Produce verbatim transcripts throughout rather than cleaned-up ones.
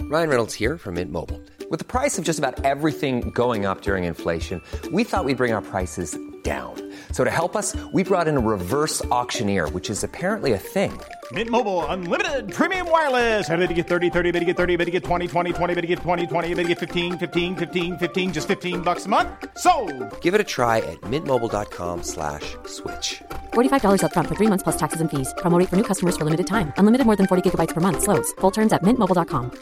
Ryan Reynolds here from Mint Mobile. With the price of just about everything going up during inflation, we thought we'd bring our prices down. So to help us, we brought in a reverse auctioneer, which is apparently a thing. Mint Mobile Unlimited Premium Wireless. How to get thirty, thirty, how to get thirty, how to get twenty, twenty, twenty, how to get twenty, twenty, how to get fifteen, fifteen, fifteen, fifteen, just fifteen bucks a month? Sold! Give it a try at mintmobile.com slash switch. forty-five dollars up front for three months plus taxes and fees. Promo rate for new customers for limited time. Unlimited more than forty gigabytes per month. Slows full terms at mint mobile dot com.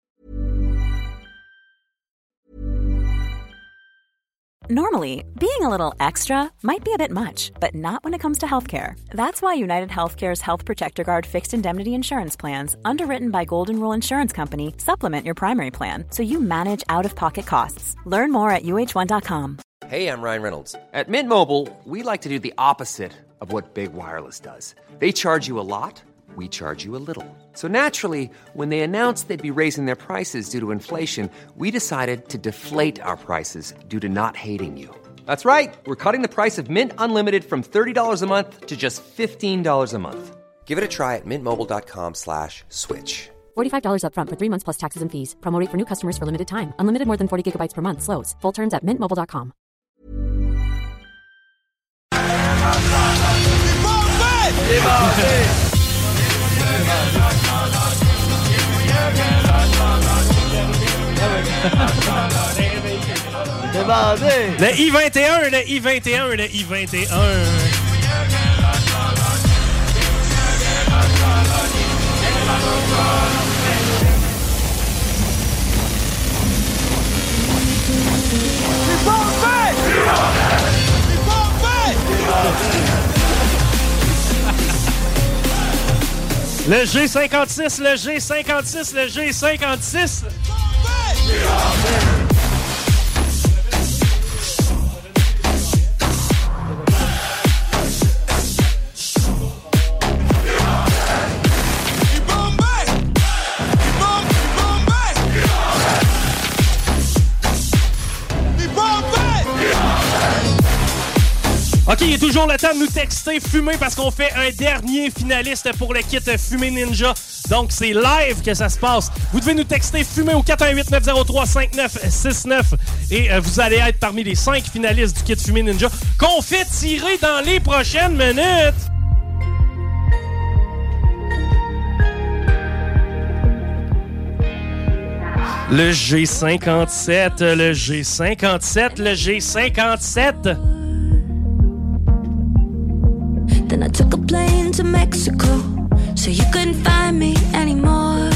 Normally, being a little extra might be a bit much, but not when it comes to healthcare. That's why United Healthcare's Health Protector Guard fixed indemnity insurance plans, underwritten by Golden Rule Insurance Company, supplement your primary plan so you manage out-of-pocket costs. Learn more at U H one dot com. Hey, I'm Ryan Reynolds. At Mint Mobile, we like to do the opposite of what Big Wireless does. They charge you a lot, we charge you a little. So naturally, when they announced they'd be raising their prices due to inflation, we decided to deflate our prices due to not hating you. That's right. We're cutting the price of Mint Unlimited from thirty dollars a month to just fifteen dollars a month. Give it a try at mintmobile.com slash switch. forty-five dollars up front for three months plus taxes and fees. Promo rate for new customers for limited time. Unlimited more than forty gigabytes per month. Slows full terms at mint mobile dot com. Le I vingt et un, le I vingt et un, le I vingt et un. Le G cinquante-six, le G cinquante-six, le G cinquante-six. OK, il est toujours le temps de nous texter Fumé parce qu'on fait un dernier finaliste pour le kit Fumé Ninja. Donc, c'est live que ça se passe. Vous devez nous texter Fumé au quatre un huit neuf zéro trois cinq neuf six neuf et euh, vous allez être parmi les cinq finalistes du kit Fumé Ninja qu'on fait tirer dans les prochaines minutes. Le G cinquante-sept, le G cinquante-sept, le G cinquante-sept. Then I took a plane to Mexico, so you couldn't find me anymore.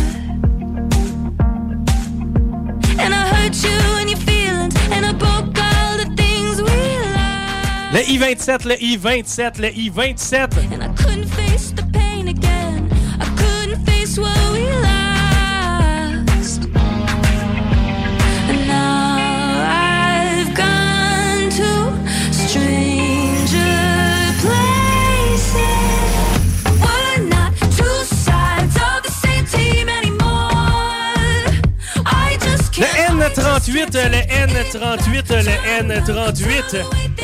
And I hurt you and your feelings, and I broke all the things we loved. Le I vingt-sept, le I vingt-sept, le I vingt-sept. And I couldn't face the pain again. I couldn't face what we lost. And now I've gone to stranger places. We're not two sides of the same team anymore. I just can't. Le N trente-huit, le N trente-huit, le N trente-huit.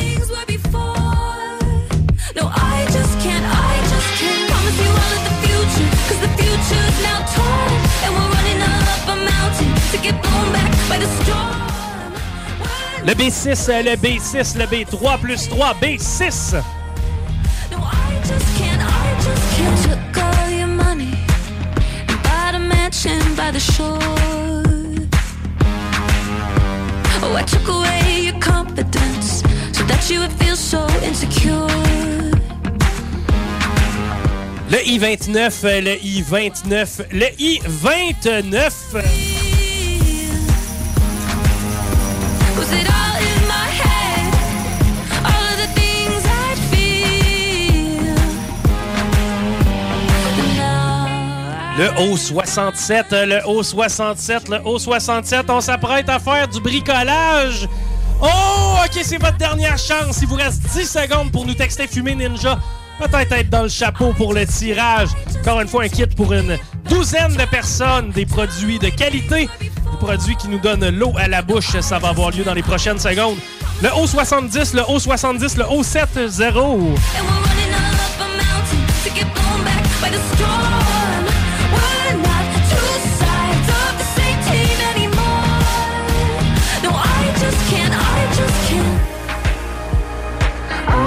No, I just can't, I just can't promise you all of the future, cause the future's now torn, and we're running up a mountain to get blown back by the storm. Le B six, le B six, le B trois plus trois, B six. No, I just can't, I just can't. Took all your money and bought a mansion by the shore. Oh, I took away your confidence so that you would feel so insecure. Le I vingt-neuf, le I vingt-neuf, le I vingt-neuf. Was it all in my head? All of the things I'd feel. Le O soixante-sept, le O soixante-sept, le O soixante-sept, on s'apprête à faire du bricolage. Oh, OK, c'est votre dernière chance. Il vous reste dix secondes pour nous texter Fumé Ninja. Peut-être être dans le chapeau pour le tirage. Encore une fois, un kit pour une douzaine de personnes. Des produits de qualité. Des produits qui nous donnent l'eau à la bouche. Ça va avoir lieu dans les prochaines secondes. Le O soixante-dix, le O soixante-dix, le O soixante-dix.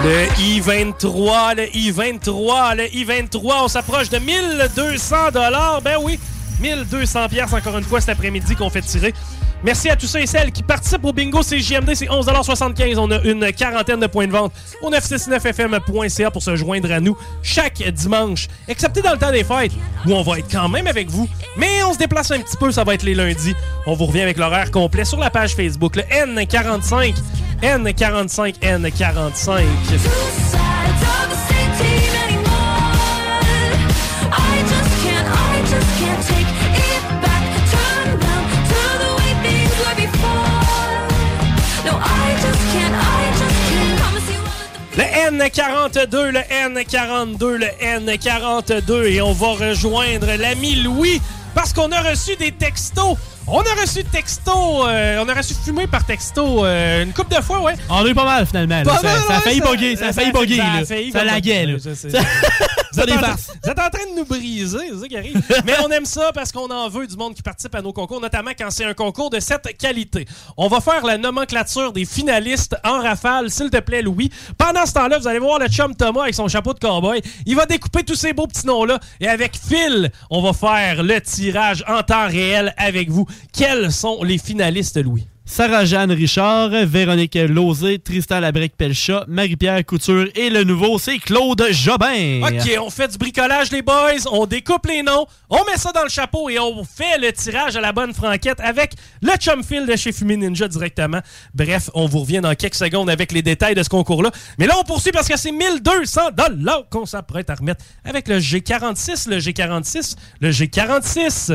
Le I vingt-trois, le I vingt-trois, le I vingt-trois, on s'approche de mille deux cents dollars. Ben oui, mille deux cents piastres encore une fois cet après-midi qu'on fait tirer. Merci à tous ceux et celles qui participent au bingo C J M D. C'est onze soixante-quinze. On a une quarantaine de points de vente au neuf cent soixante-neuf F M point C A pour se joindre à nous chaque dimanche, excepté dans le temps des fêtes, où on va être quand même avec vous. Mais on se déplace un petit peu, ça va être les lundis. On vous revient avec l'horaire complet sur la page Facebook, le N quarante-cinq, N quarante-cinq, N quarante-cinq. Le N quarante-deux, le N quarante-deux, le N quarante-deux. Et on va rejoindre l'ami Louis parce qu'on a reçu des textos. On a reçu texto, euh, on a reçu fumé par texto euh, une couple de fois, ouais. On a eu pas mal, finalement. Pas ça, mal, ça a ouais, failli ça- bugger, ça a ça- failli bugger, ça a là. failli Ça comme- laguait, là. Ouais, je sais. Ça- Vous Ça êtes, en, dépasse. vous êtes en train de nous briser, c'est ça qui arrive. Mais on aime ça parce qu'on en veut du monde qui participe à nos concours, notamment quand c'est un concours de cette qualité. On va faire la nomenclature des finalistes en rafale, s'il te plaît, Louis. Pendant ce temps-là, vous allez voir le chum Thomas avec son chapeau de cowboy. Il va découper tous ces beaux petits noms-là. Et avec Phil, on va faire le tirage en temps réel avec vous. Quels sont les finalistes, Louis? Sarah-Jeanne Richard, Véronique Lauzé, Tristan Labrec-Pelchat, Marie-Pierre Couture et le nouveau, c'est Claude Jobin. OK, on fait du bricolage, les boys. On découpe les noms, on met ça dans le chapeau et on fait le tirage à la bonne franquette avec le chum Phil de chez Fumé Ninja directement. Bref, on vous revient dans quelques secondes avec les détails de ce concours-là. Mais là, on poursuit parce que c'est mille deux cents dollars qu'on s'apprête à remettre avec le G quarante-six, le G quarante-six, le G quarante-six.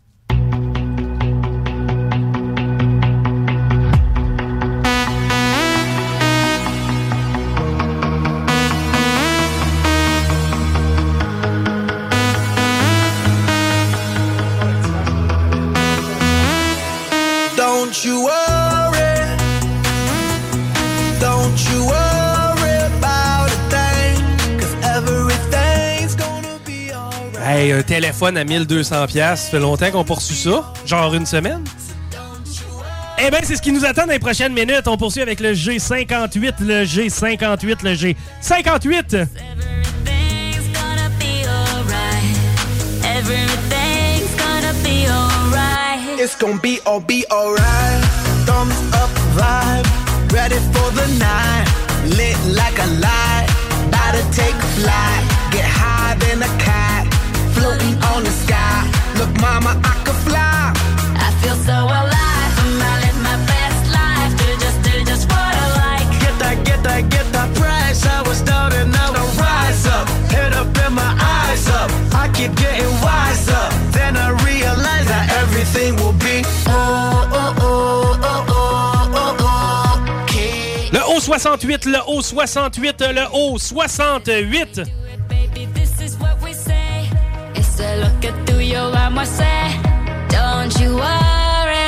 Don't you worry, don't you worry about a thing, 'cause everything's gonna be alright. Hey, un téléphone à mille deux cents dollars, ça fait longtemps qu'on poursuit ça, genre une semaine. Eh bien, c'est ce qui nous attend dans les prochaines minutes. On poursuit avec le G cinquante-huit, le G cinquante-huit, le G cinquante-huit. Everything's gonna be alright. Everything's gonna be alright. It's gonna be all be alright. Thumbs up vibe, ready for the night. Lit like a light, about to take a flight. Get high than a cat, floating on the sky. Look, mama, I could fly. I feel so alive. I live my best life. Do just, do just what I like. Get that, get that, get that price. I was down and now I rise up. Head up and my eyes up. I keep getting wiser. Then I realize that everything will be oh, oh, oh, oh, oh, oh, oh. Okay. Le O soixante-huit, le O soixante-huit, le O soixante-huit. Baby, this is what we say. It's a look at through your eyes, I say. Don't you worry.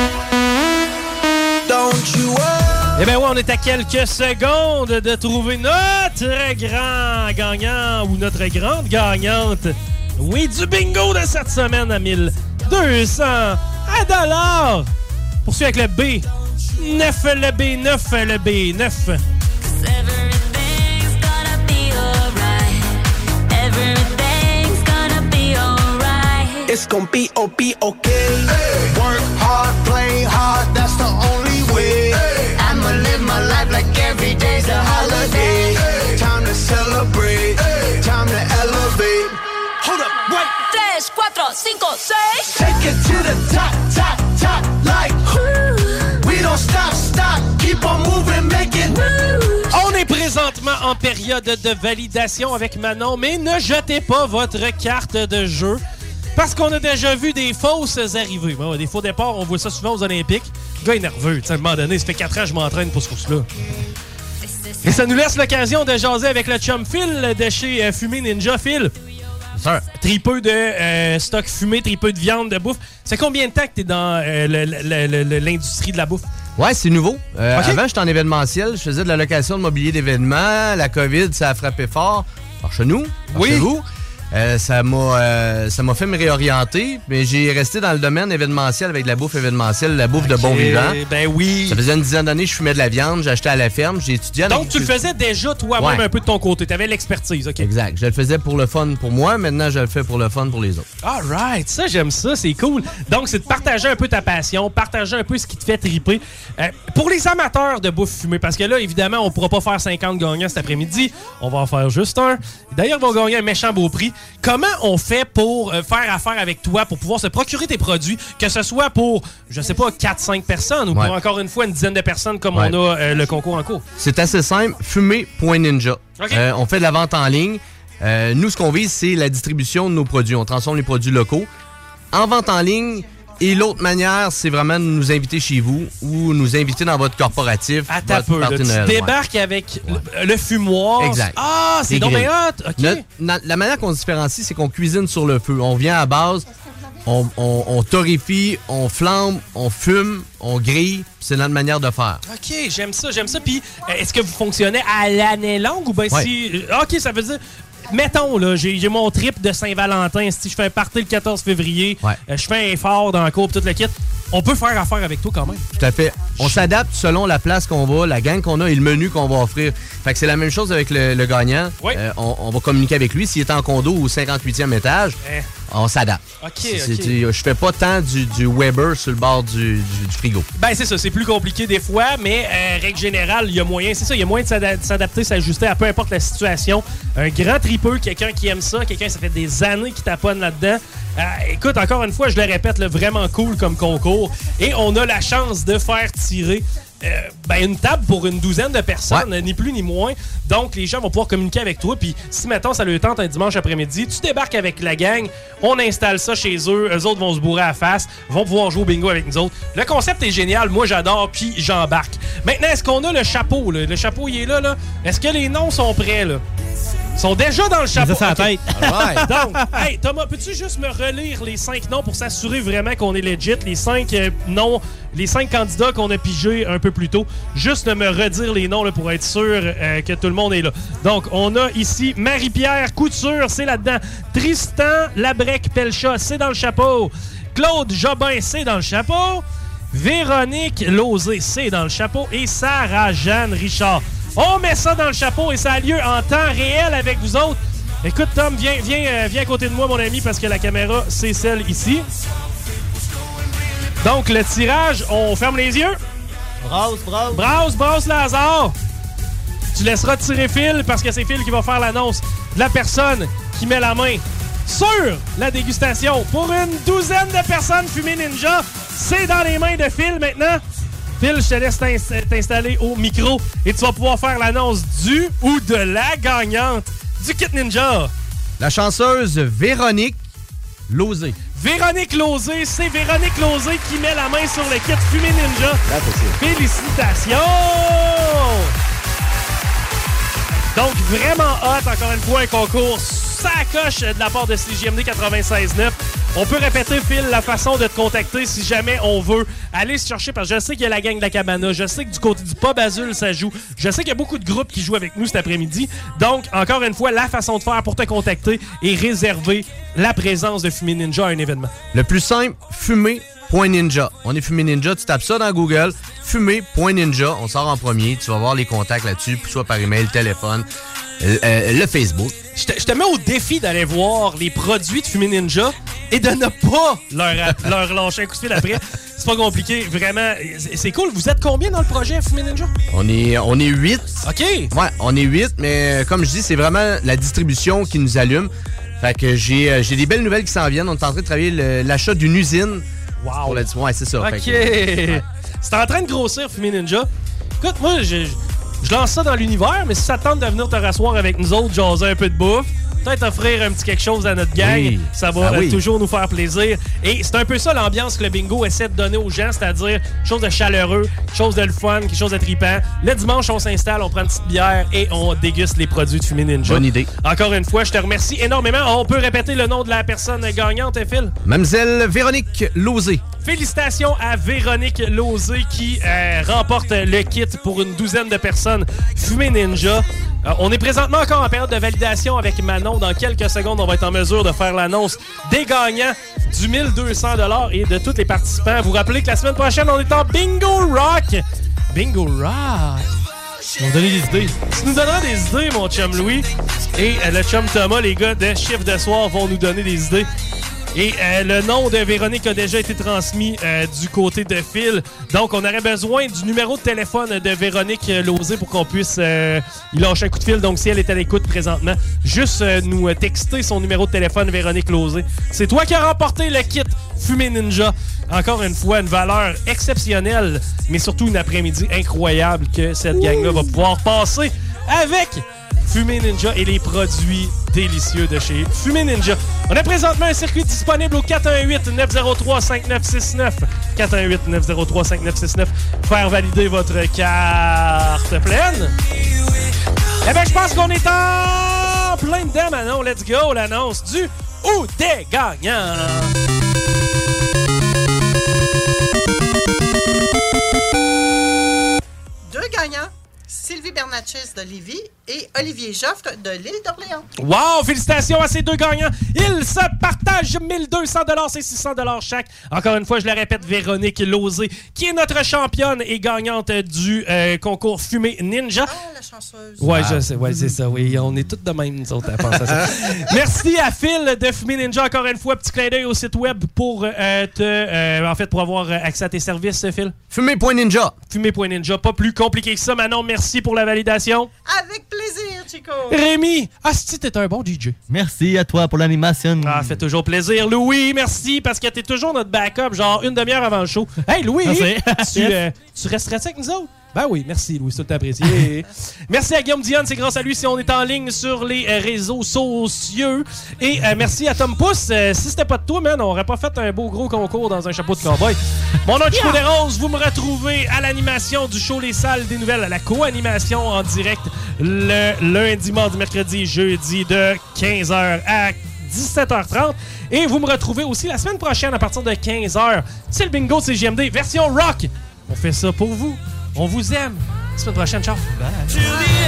Don't you worry. Eh bien, ouais, on est à quelques secondes de trouver notre grand gagnant ou notre grande gagnante. Oui, du bingo de cette semaine à mille deux cents dollars. Poursuit avec le B neuf, le B neuf, le B neuf. Everything's gonna be alright. Everything's gonna be alright. It's gonna be, oh, be okay. Hey. Work hard, play hard, that's the only way. Hey. I'ma live my life like every day's a holiday. Hey. Time to celebrate, hey. Time to elevate. Hold up, wait. Tres, cuatro, cinco, seis. Take it to the top, top, top, like ooh. We don't stop, stop, keep on moving, make it move. On est présentement en période de validation avec Manon, mais ne jetez pas votre carte de jeu parce qu'on a déjà vu des fausses arrivées. Bon, des faux départs, on voit ça souvent aux Olympiques. Le gars est nerveux, à un moment donné, ça fait quatre ans que je m'entraîne pour ce course-là. Et ça nous laisse l'occasion de jaser avec le chum Phil de chez euh, Fumé Ninja. Phil, tripeux de euh, stock fumé, tripeux de viande, de bouffe. C'est combien de temps que t'es dans euh, le- le- le- l'industrie de la bouffe? Ouais, c'est nouveau. Euh, Okay. Avant, j'étais en événementiel. Je faisais de la location de mobilier d'événements. La COVID, ça a frappé fort. Par chez nous, par Oui. chez vous. Euh, ça m'a euh, ça m'a fait me réorienter, mais j'ai resté dans le domaine événementiel avec de la bouffe événementielle, la bouffe okay, de bon vivant. Ben oui. Ça faisait une dizaine d'années que je fumais de la viande, j'achetais à la ferme, j'ai étudié. Donc tu le faisais déjà toi-même ouais. un peu de ton côté, tu avais l'expertise, OK. Exact, je le faisais pour le fun pour moi, maintenant je le fais pour le fun pour les autres. All right, ça j'aime ça, c'est cool. Donc c'est de partager un peu ta passion, partager un peu ce qui te fait triper. Euh, pour les amateurs de bouffe fumée, parce que là évidemment on pourra pas faire cinquante gagnants cet après-midi, on va en faire juste un. D'ailleurs ils vont gagner un méchant beau prix. Comment on fait pour euh, faire affaire avec toi, pour pouvoir se procurer tes produits, que ce soit pour, je sais pas, quatre cinq personnes ou ouais. pour encore une fois une dizaine de personnes comme ouais. on a euh, le concours en cours? C'est assez simple, fumer point ninja. Okay. Euh, on fait de la vente en ligne. Euh, nous, ce qu'on vise, c'est la distribution de nos produits. On transforme les produits locaux en vente en ligne. Et l'autre manière, c'est vraiment de nous inviter chez vous ou nous inviter dans votre corporatif. À ta peu, là, tu débarques ouais. avec ouais. le, le fumoir. Exact. Ah, c'est donc bien hot. OK. Notre, na, la manière qu'on se différencie, c'est qu'on cuisine sur le feu. On vient à base, on, on, on torréfie, on flambe, on fume, on grille. C'est notre manière de faire. OK, j'aime ça, j'aime ça. Puis, est-ce que vous fonctionnez à l'année longue ou bien ouais. si... OK, ça veut dire... Mettons, là, j'ai, j'ai mon trip de Saint-Valentin. Si je fais un party le quatorze février, ouais. euh, je fais un effort dans la cour, toute le kit. On peut faire affaire avec toi quand même. Tout à fait. On je... s'adapte selon la place qu'on va, la gang qu'on a et le menu qu'on va offrir. Fait que c'est la même chose avec le, le gagnant. Oui. Euh, on, on va communiquer avec lui. S'il est en condo au cinquante-huitième étage, eh. on s'adapte. OK, c'est, OK. C'est, je fais pas tant du, du Weber sur le bord du, du, du frigo. Ben, c'est ça. C'est plus compliqué des fois, mais euh, règle générale, il y a moyen. C'est ça, il y a moyen de s'adapter, s'adapter, s'ajuster à peu importe la situation. Un grand tripeux, quelqu'un qui aime ça, quelqu'un, ça fait des années qui taponne là-dedans. Euh, écoute, encore une fois, je le répète, là, vraiment cool comme concours. Et on a la chance de faire tirer euh, ben, une table pour une douzaine de personnes, ouais. ni plus ni moins. Donc, les gens vont pouvoir communiquer avec toi. Puis, si, mettons, ça leur tente un dimanche après-midi, tu débarques avec la gang, on installe ça chez eux, eux autres vont se bourrer à la face, vont pouvoir jouer au bingo avec nous autres. Le concept est génial, moi j'adore, puis j'embarque. Maintenant, est-ce qu'on a le chapeau, là? Le chapeau, il est là, là. Est-ce que les noms sont prêts, là? Ils sont déjà dans le chapeau. Ça, c'est la tête. Donc, hey, Thomas, peux-tu juste me relire les cinq noms pour s'assurer vraiment qu'on est legit? Les cinq euh, noms, les cinq candidats qu'on a pigés un peu plus tôt. Juste de me redire les noms là, pour être sûr euh, que tout le monde est là. Donc, on a ici Marie-Pierre Couture, c'est là-dedans. Tristan Labrec-Pelcha, c'est dans le chapeau. Claude Jobin, c'est dans le chapeau. Véronique Lauzé, c'est dans le chapeau. Et Sarah-Jeanne Richard. On met ça dans le chapeau et ça a lieu en temps réel avec vous autres. Écoute, Tom, viens, viens, euh, viens à côté de moi, mon ami, parce que la caméra, c'est celle ici. Donc, le tirage, on ferme les yeux. Brasse, brasse. Brasse, brasse, Lazare. Tu laisseras tirer Phil, parce que c'est Phil qui va faire l'annonce de la personne qui met la main sur la dégustation. Pour une douzaine de personnes Fumée Ninja, c'est dans les mains de Phil maintenant. Phil, je te laisse t'installer au micro et tu vas pouvoir faire l'annonce du ou de la gagnante du Kit Ninja. La chanceuse Véronique Lauzé. Véronique Lauzé, c'est Véronique Lauzé qui met la main sur le kit Fumée Ninja. Félicitations! Donc, vraiment hot, encore une fois, un concours sacoche de la part de C J M D quatre-vingt-seize neuf. On peut répéter, Phil, la façon de te contacter si jamais on veut aller se chercher, parce que je sais qu'il y a la gang de la Cabana, je sais que du côté du Pub Azul, ça joue. Je sais qu'il y a beaucoup de groupes qui jouent avec nous cet après-midi. Donc, encore une fois, la façon de faire pour te contacter et réserver la présence de Fumée Ninja à un événement. Le plus simple, fumée point ninja. On est Fumée Ninja, tu tapes ça dans Google, fumée point ninja, on sort en premier, tu vas voir les contacts là-dessus, soit par email, téléphone, euh, euh, le Facebook. Je te, je te mets au défi d'aller voir les produits de Fumée Ninja et de ne pas leur, leur lâcher un coup de fil après. C'est pas compliqué, vraiment. C'est cool. Vous êtes combien dans le projet Fumée Ninja? On est, on est huit. OK. Ouais, on est huit, mais comme je dis, c'est vraiment la distribution qui nous allume. Fait que j'ai, j'ai des belles nouvelles qui s'en viennent. On est en train de travailler le, l'achat d'une usine. Wow. Pour la, ouais, c'est ça. OK. Fait que, ouais. C'est en train de grossir, Fumée Ninja. Écoute, moi, je, je lance ça dans l'univers, mais si ça te tente de venir te rasseoir avec nous autres, jaser un peu de bouffe, peut-être offrir un petit quelque chose à notre gang, oui. ça va ah, oui. toujours nous faire plaisir. Et c'est un peu ça l'ambiance que le bingo essaie de donner aux gens, c'est-à-dire quelque chose de chaleureux, quelque chose de le fun, quelque chose de trippant. Le dimanche, on s'installe, on prend une petite bière et on déguste les produits de Fumée Ninja. Bonne idée. Encore une fois, je te remercie énormément. On peut répéter le nom de la personne gagnante, Phil? Mademoiselle Véronique Lauzé. Félicitations à Véronique Lauzé qui euh, remporte le kit pour une douzaine de personnes Fumée Ninja. Euh, on est présentement encore en période de validation avec Manon. Dans quelques secondes, on va être en mesure de faire l'annonce des gagnants du mille deux cents dollars et de tous les participants. Vous rappelez que la semaine prochaine, on est en Bingo Rock. Bingo Rock. On va donner des idées. Tu nous donneras des idées, mon chum Louis. Et euh, le chum Thomas, les gars de Chiffre de soir, vont nous donner des idées. Et euh, le nom de Véronique a déjà été transmis euh, du côté de Phil. Donc, on aurait besoin du numéro de téléphone de Véronique Lauzé pour qu'on puisse euh, y lâcher un coup de fil. Donc, si elle est à l'écoute présentement, juste euh, nous euh, texter son numéro de téléphone, Véronique Lauzé. C'est toi qui as remporté le kit Fumée Ninja. Encore une fois, une valeur exceptionnelle, mais surtout une après-midi incroyable que cette gang-là va pouvoir passer avec Fumée Ninja et les produits délicieux de chez Fumée Ninja. On a présentement un circuit disponible au quatre un huit, neuf zéro trois, cinq neuf six neuf. quatre un huit, neuf zéro trois, cinq neuf six neuf. Faire valider votre carte pleine. Eh bien, je pense qu'on est en plein dedans, Manon. Let's go, l'annonce du ou des gagnants. Deux gagnants. Sylvie Bernatchez de Lévis et Olivier Joffre de l'île d'Orléans. Wow! Félicitations à ces deux gagnants. Ils se partagent mille deux cents dollars, c'est six cents dollars chaque. Encore une fois, je le répète, Véronique Lauzé, qui est notre championne et gagnante du euh, concours Fumée Ninja. Ah, la chanceuse. Ouais, je sais, ouais, c'est ça, oui. On est tous de même, nous autres, à penser à ça. Merci à Phil de Fumée Ninja, encore une fois. Petit clin d'œil au site web pour euh, te, euh, en fait, pour avoir accès à tes services, Phil. Fumée point ninja. Fumée point ninja, pas plus compliqué que ça. Manon, merci pour la validation. Avec plaisir, Chico. Rémi, asti, t'es un bon D J. Merci à toi pour l'animation. Ah, fait toujours plaisir. Louis, merci, parce que t'es toujours notre backup, genre une demi-heure avant le show. Hey, Louis, tu, euh, tu resterais-tu avec nous autres? Ben oui, merci Louis, c'est tout apprécié. Merci à Guillaume Dionne, c'est grâce à lui si on est en ligne sur les euh, réseaux sociaux. Et euh, merci à Tom Pousse. Euh, si c'était pas de toi, man, on aurait pas fait un beau gros concours dans un chapeau de cowboy. Mon nom est Chico yeah. Desroses, vous me retrouvez à l'animation du show Les Salles des Nouvelles, à la co-animation en direct le lundi, mardi, mercredi, jeudi de quinze heures à dix-sept heures trente. Et vous me retrouvez aussi la semaine prochaine à partir de quinze heures. C'est le bingo de C G M D, version rock. On fait ça pour vous. On vous aime. La semaine prochaine, ciao. Bye.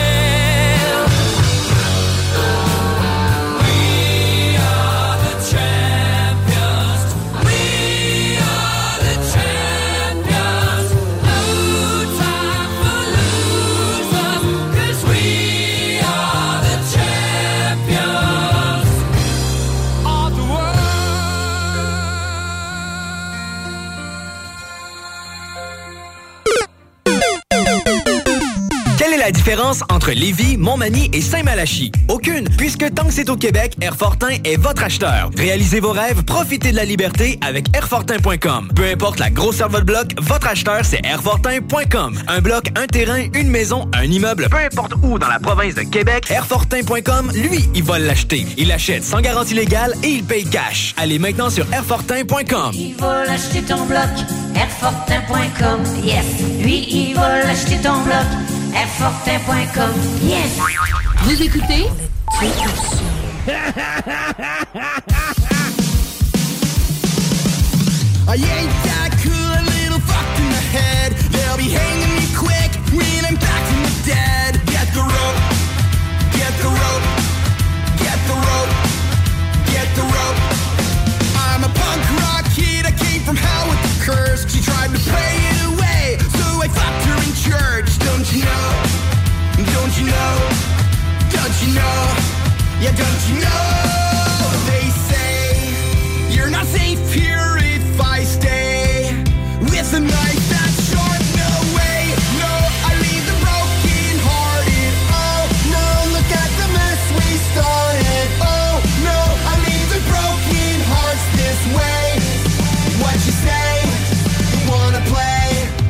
La différence entre Lévis, Montmagny et Saint-Malachie? Aucune, puisque tant que c'est au Québec, Airfortin est votre acheteur. Réalisez vos rêves, profitez de la liberté avec airfortin point com. Peu importe la grosseur de votre bloc, votre acheteur, c'est airfortin point com. Un bloc, un terrain, une maison, un immeuble, peu importe où dans la province de Québec, airfortin point com, lui, il va l'acheter. Il achète sans garantie légale et il paye cash. Allez maintenant sur airfortin point com. Il va l'acheter ton bloc, airfortin point com, yes. Lui, il va l'acheter ton bloc, airfortin point com, yes. Vous écoutez? I ain't that cool, a little fucked in the head. They'll be hanging me quick when I'm back from the dead. Get the rope, get the rope, get the rope, get the rope. I'm a punk rock kid, I came from hell with the curse. She tried to pray it away, so I fucked her in church. Don't you know, don't you know, don't you know, yeah, don't you know. They say you're not safe here if I stay with a knife that's sharp. No way, no, I leave them broken hearted. Oh no, look at the mess we started. Oh no, I leave the broken hearts this way. What you say, you wanna play?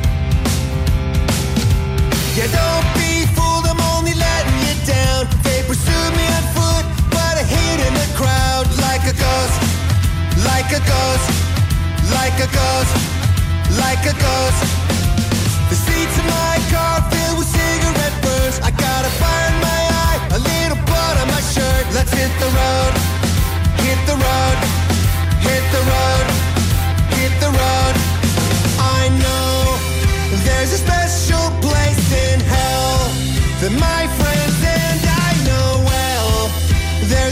Yeah, don't be fooled, I'm only letting you down. They pursued me on foot, but I hid in the crowd like a ghost, like a ghost, like a ghost, like a ghost. The seats in my car filled with cigarette burns. I got a fire in my eye, a little blood on my shirt. Let's hit the road, hit the road, hit the road, hit the road. I know there's a special place in hell that my friends and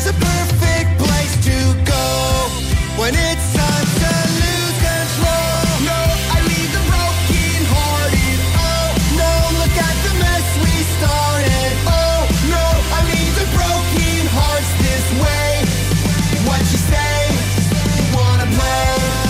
There's a perfect place to go when it's time to lose control. No, I leave the broken hearted. Oh no, look at the mess we started. Oh no, I leave the broken hearts this way. What you say? You wanna play?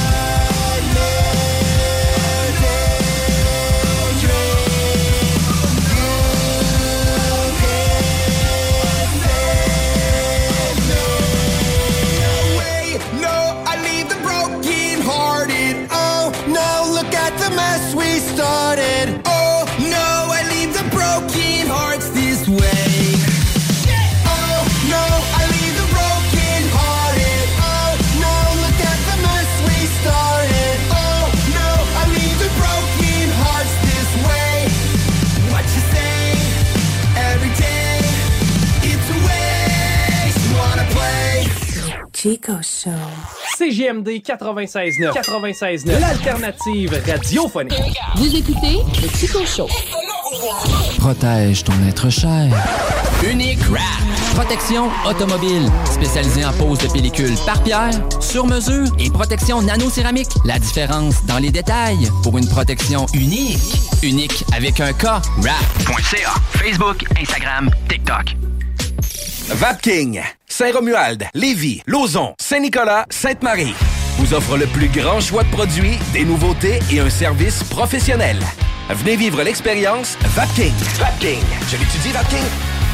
We started. Oh no, I leave the broken hearts this way. Oh no, I leave the broken hearted. Oh no, look at the mess we started. Oh no, I leave the broken hearts this way. What you say? Every day, it's a waste. You wanna play? Chico Show. C G M D quatre-vingt-seize neuf. quatre-vingt-seize neuf. L'alternative radiophonique. Vous écoutez le Chico Show. Protège ton être cher. Unique Wrap. Protection automobile. Spécialisée en pose de pellicule par pierre, sur mesure et protection nano-céramique. La différence dans les détails pour une protection unique. Unique avec un K. Wrap.ca. Facebook, Instagram, TikTok. Vapking, Saint-Romuald, Lévis, Lauson, Saint-Nicolas, Sainte-Marie vous offre le plus grand choix de produits, des nouveautés et un service professionnel. Venez vivre l'expérience Vapking. Vapking. Je l'étudie, Vapking.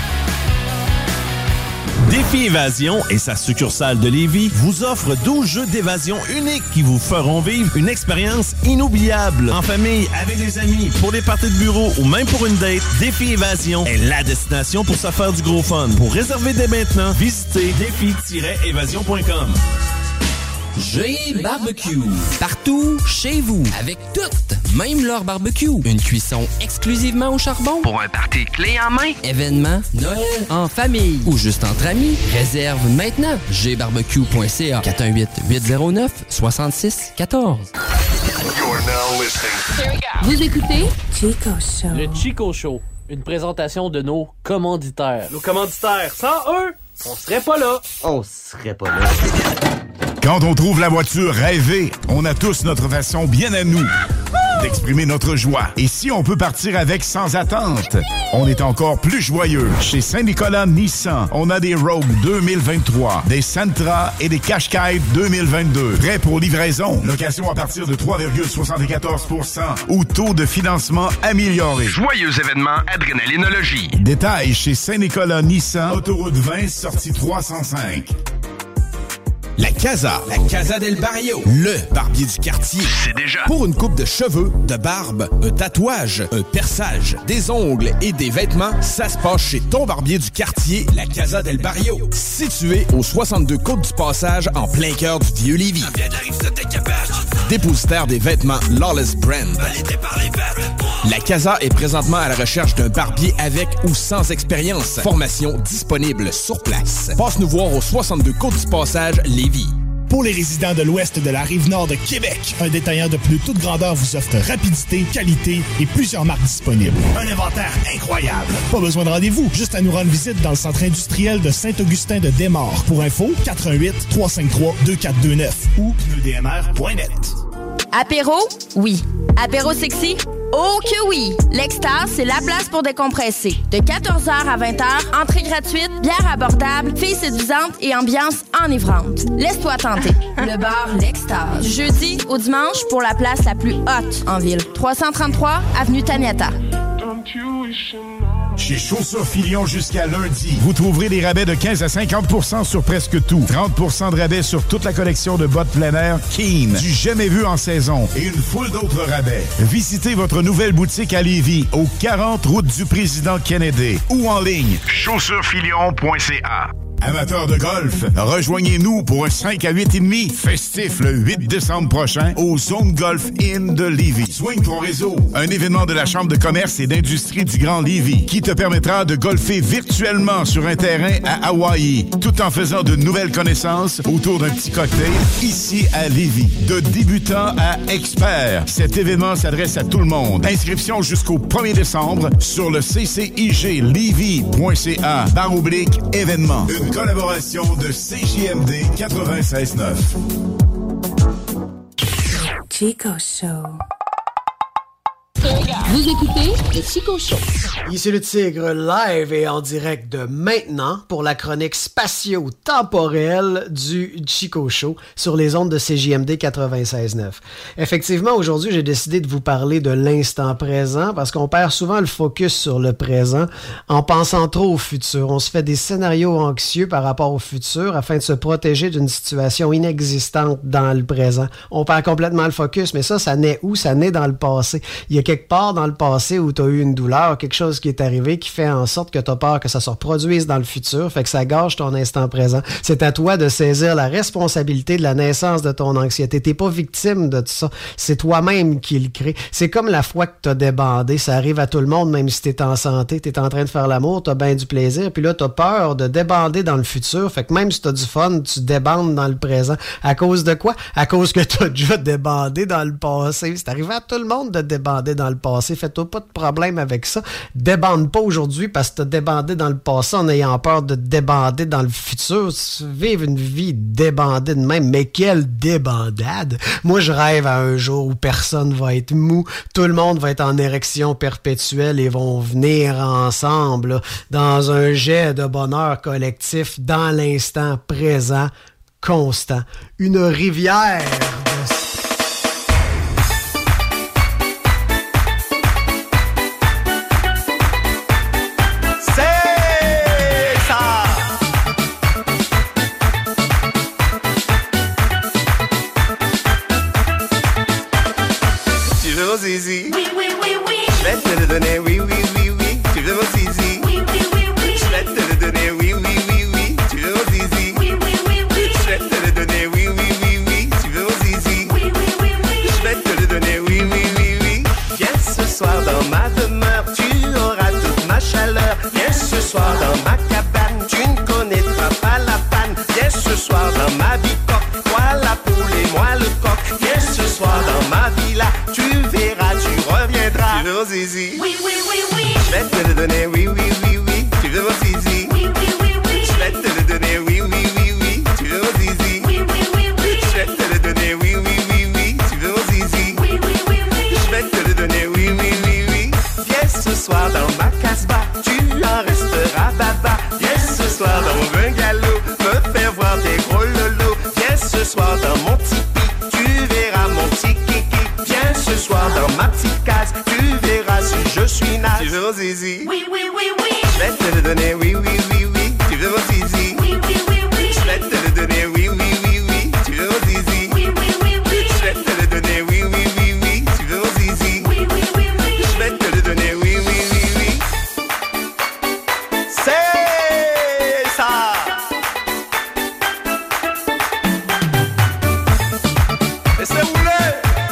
Défi Évasion et sa succursale de Lévis vous offre douze jeux d'évasion uniques qui vous feront vivre une expérience inoubliable. En famille, avec des amis, pour les parties de bureau ou même pour une date, Défi Évasion est la destination pour se faire du gros fun. Pour réserver dès maintenant, visitez défi tiret évasion point com. G Barbecue. Partout, chez vous. Avec toutes, même leur barbecue. Une cuisson exclusivement au charbon. Pour un party clé en main. Événement, Noël, en famille ou juste entre amis. Réserve maintenant. g barbecue point c a. quatre un huit, huit zéro neuf, six six un quatre. Vous écoutez Chico Show. Le Chico Show. Une présentation de nos commanditaires. Nos commanditaires, sans eux, on serait pas là. On serait pas là. Quand on trouve la voiture rêvée, on a tous notre façon bien à nous d'exprimer notre joie. Et si on peut partir avec sans attente, on est encore plus joyeux. Chez Saint-Nicolas Nissan, on a des Rogue deux mille vingt-trois, des Sentra et des Qashqai deux mille vingt-deux. Prêts pour livraison. Location à partir de trois virgule soixante-quatorze pour cent ou taux de financement amélioré. Joyeux événement Adrénalinologie. Détails chez Saint-Nicolas Nissan, autoroute vingt, sortie trois cent cinq. La Casa. La Casa del Barrio. Le barbier du quartier. C'est déjà. Pour une coupe de cheveux, de barbe, un tatouage, un perçage, des ongles et des vêtements, ça se passe chez ton barbier du quartier, la Casa del Barrio. Situé au soixante-deux Côte du Passage, en plein cœur du vieux Lévis. Dépositaire des vêtements Lawless Brand. La Casa est présentement à la recherche d'un barbier avec ou sans expérience. Formation disponible sur place. Passe nous voir au soixante-deux Côte du Passage, Lévis. Pour les résidents de l'ouest de la Rive-Nord de Québec, un détaillant de plus toute grandeur vous offre rapidité, qualité et plusieurs marques disponibles. Un inventaire incroyable. Pas besoin de rendez-vous, juste à nous rendre visite dans le centre industriel de Saint-Augustin de Desmaures. Pour info, quatre un huit, trois cinq trois, deux quatre deux neuf ou pneus d m r point net. Apéro? Oui. Apéro sexy? Oh que oui! L'Extase, c'est la place pour décompresser. De quatorze heures à vingt heures, entrée gratuite, bière abordable, filles séduisantes et ambiance enivrante. Laisse-toi tenter. Le bar L'Extase. Du jeudi au dimanche pour la place la plus haute en ville. trois cent trente-trois, avenue Taniata. Chez Chaussures Filion jusqu'à lundi, vous trouverez des rabais de quinze à cinquante pour cent sur presque tout. trente pour cent de rabais sur toute la collection de bottes plein air Keen, du jamais vu en saison et une foule d'autres rabais. Visitez votre nouvelle boutique à Lévis, au quarante route du Président Kennedy ou en ligne, chaussures filion point c a. Amateurs de golf, rejoignez-nous pour un cinq à huit et demi festif le huit décembre prochain au Zone Golf Inn de Lévis. Swing ton réseau, un événement de la Chambre de commerce et d'industrie du Grand Lévis qui te permettra de golfer virtuellement sur un terrain à Hawaï, tout en faisant de nouvelles connaissances autour d'un petit cocktail ici à Lévis. De débutant à expert, cet événement s'adresse à tout le monde. Inscription jusqu'au premier décembre sur le c c i g lévis point c a barre oblique événement. Une Une collaboration de C J M D quatre-vingt-seize neuf. Chico Show. Vous écoutez le Chico Show. Ici le Tigre, live et en direct de maintenant pour la chronique spatio-temporelle du Chico Show sur les ondes de C J M D quatre-vingt-seize neuf. Effectivement, aujourd'hui, j'ai décidé de vous parler de l'instant présent parce qu'on perd souvent le focus sur le présent en pensant trop au futur. On se fait des scénarios anxieux par rapport au futur afin de se protéger d'une situation inexistante dans le présent. On perd complètement le focus, mais ça, ça naît où? Ça naît dans le passé. Il y a quelque part dans le passé où tu as eu une douleur, quelque chose qui est arrivé qui fait en sorte que tu as peur que ça se reproduise dans le futur, fait que ça gâche ton instant présent. C'est à toi de saisir la responsabilité de la naissance de ton anxiété. T'es pas victime de tout ça. C'est toi-même qui le crée. C'est comme la fois que t'as débandé. Ça arrive à tout le monde, même si t'es en santé, t'es en train de faire l'amour, t'as bien du plaisir, puis là, t'as peur de débander dans le futur. Fait que même si t'as du fun, tu débandes dans le présent. À cause de quoi? À cause que t'as déjà débandé dans le passé. C'est arrivé à tout le monde de débander dans le passé. Fais-toi pas de problème avec ça. Débande pas aujourd'hui parce que t'as débandé dans le passé en ayant peur de débander dans le futur. Vivre une vie débandée de même. Mais quelle débandade! Moi, je rêve à un jour où personne va être mou. Tout le monde va être en érection perpétuelle et vont venir ensemble là, dans un jet de bonheur collectif dans l'instant présent constant. Une rivière de... Zizi. Oui, oui, oui, oui. Je vais te le donner, oui, oui, oui, oui. Tu veux mon zizi? Oui, oui, oui, oui. Je vais te le donner, oui, oui, oui, oui. Tu veux mon zizi? Oui, oui, oui, oui. Je vais te le donner, oui, oui, oui, oui. Tu veux mon zizi? Oui, oui, oui, oui. Je vais te le donner, oui, oui, oui, oui. Viens ce soir dans ma demeure, tu auras toute ma chaleur. Viens ce soir dans ma cabane, tu ne connaîtras pas la panne. Viens ce soir dans ma bicoque, toi la poule et moi le coq. Viens ce soir dans ma villa, tu verras, tu reviendras. Tu veux mon zizi? Oui, oui, oui, oui. Je vais te le donner, oui, oui, oui, oui. Tu veux mon zizi? Oui, oui, oui, oui. Je vais te le donner, oui, oui, oui, oui. Tu veux mon zizi? Oui, oui, oui, oui. Je vais te le donner, oui, oui, oui, oui. Tu veux mon zizi? Oui, oui, oui, oui. Je vais te le donner, oui, oui, oui, oui. Viens ce soir dans ma casbah, tu en resteras baba. Viens ce soir dans mon bungalow, me faire voir des gros lolos. Viens ce soir dans mon tipi, tu verras mon petit kiki. Viens ce soir dans ma petite case, tu verras si je suis naze. Tu veux mon zizi? Oui, oui, oui, oui. Je vais te le donner, oui, oui, oui, oui. Tu veux mon zizi? Oui, oui, oui, oui. Je vais te le donner, oui, oui, oui, oui. Tu veux mon zizi? Oui, oui, oui, oui. Je vais te le donner, oui, oui, oui, oui. Tu veux mon zizi? Oui, oui, oui, oui. Je vais te le donner, oui, oui, oui, oui. C'est ça! Laissez rouler!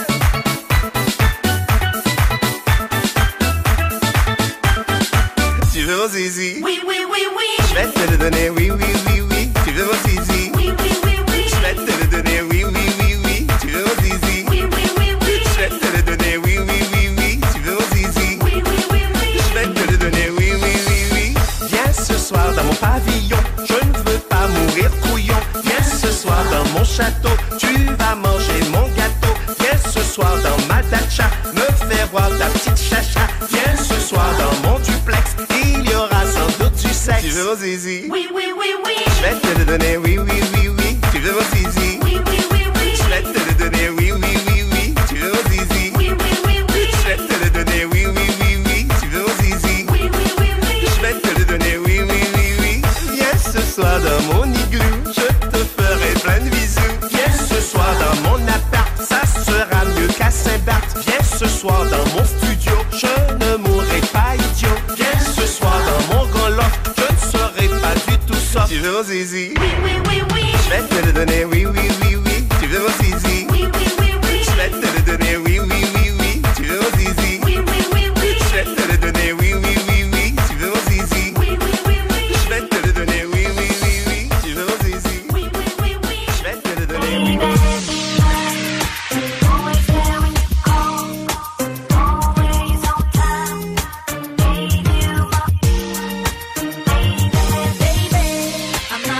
Tu veux mon zizi? Oui, oui, oui, oui. Je vais te le donner, oui, oui, oui, oui. Tu veux mon zizi? Oui, oui, oui, oui. Je vais te le donner, oui, oui, oui, oui. Tu veux mon zizi? Oui, oui, oui, oui. Je vais te le donner, oui, oui, oui, oui. Tu veux mon zizi? Oui, oui, oui, oui. Je vais te le donner, oui, oui, oui, oui. Viens ce soir dans mon pavillon, je ne veux pas mourir couillon. Viens ce soir dans mon château, tu vas manger mon gâteau. Viens ce soir dans ma dacha, me faire voir ta petite chacha. Viens ce soir dans mon duplex, il y aura sans doute du sexe. Tu veux mon zizi? Oui, oui, oui, oui. Je vais te le donner, oui, oui, oui, oui. Tu veux mon zizi? Oui, oui, oui, oui. Je vais te le donner, oui, oui, oui, oui. Tu veux mon zizi? Oui, oui, oui, oui. Je vais te le donner, oui, oui, oui, oui. Tu veux mon zizi? Oui, oui, oui, oui. Je vais te le donner, oui, oui, oui, oui. Viens ce soir dans mon igloo, je te ferai plein de bisous. Viens ce soir dans mon appart, ça sera mieux qu'à Saint-Barth. Viens ce soir dans mon studio, je ne mourrai pas idiot. Viens ce soir dans mon grand loft, je ne serai pas du tout soft. Tu veux mon zizi? Oui, oui, oui, oui. Je vais te le donner, oui, oui, oui, oui. Tu veux mon zizi? Oui, oui, oui, oui. Je vais te le donner, oui, oui, oui, oui. Tu veux mon zizi? Oui, oui, oui, oui. Je vais te le donner, oui, oui, oui, oui. Tu veux mon zizi? Oui, oui, oui, oui. Je vais te le donner, oui, oui, oui, oui. Tu veux mon zizi? Oui, oui, oui, oui. Je vais te le donner, oui, oui, oui. I'm not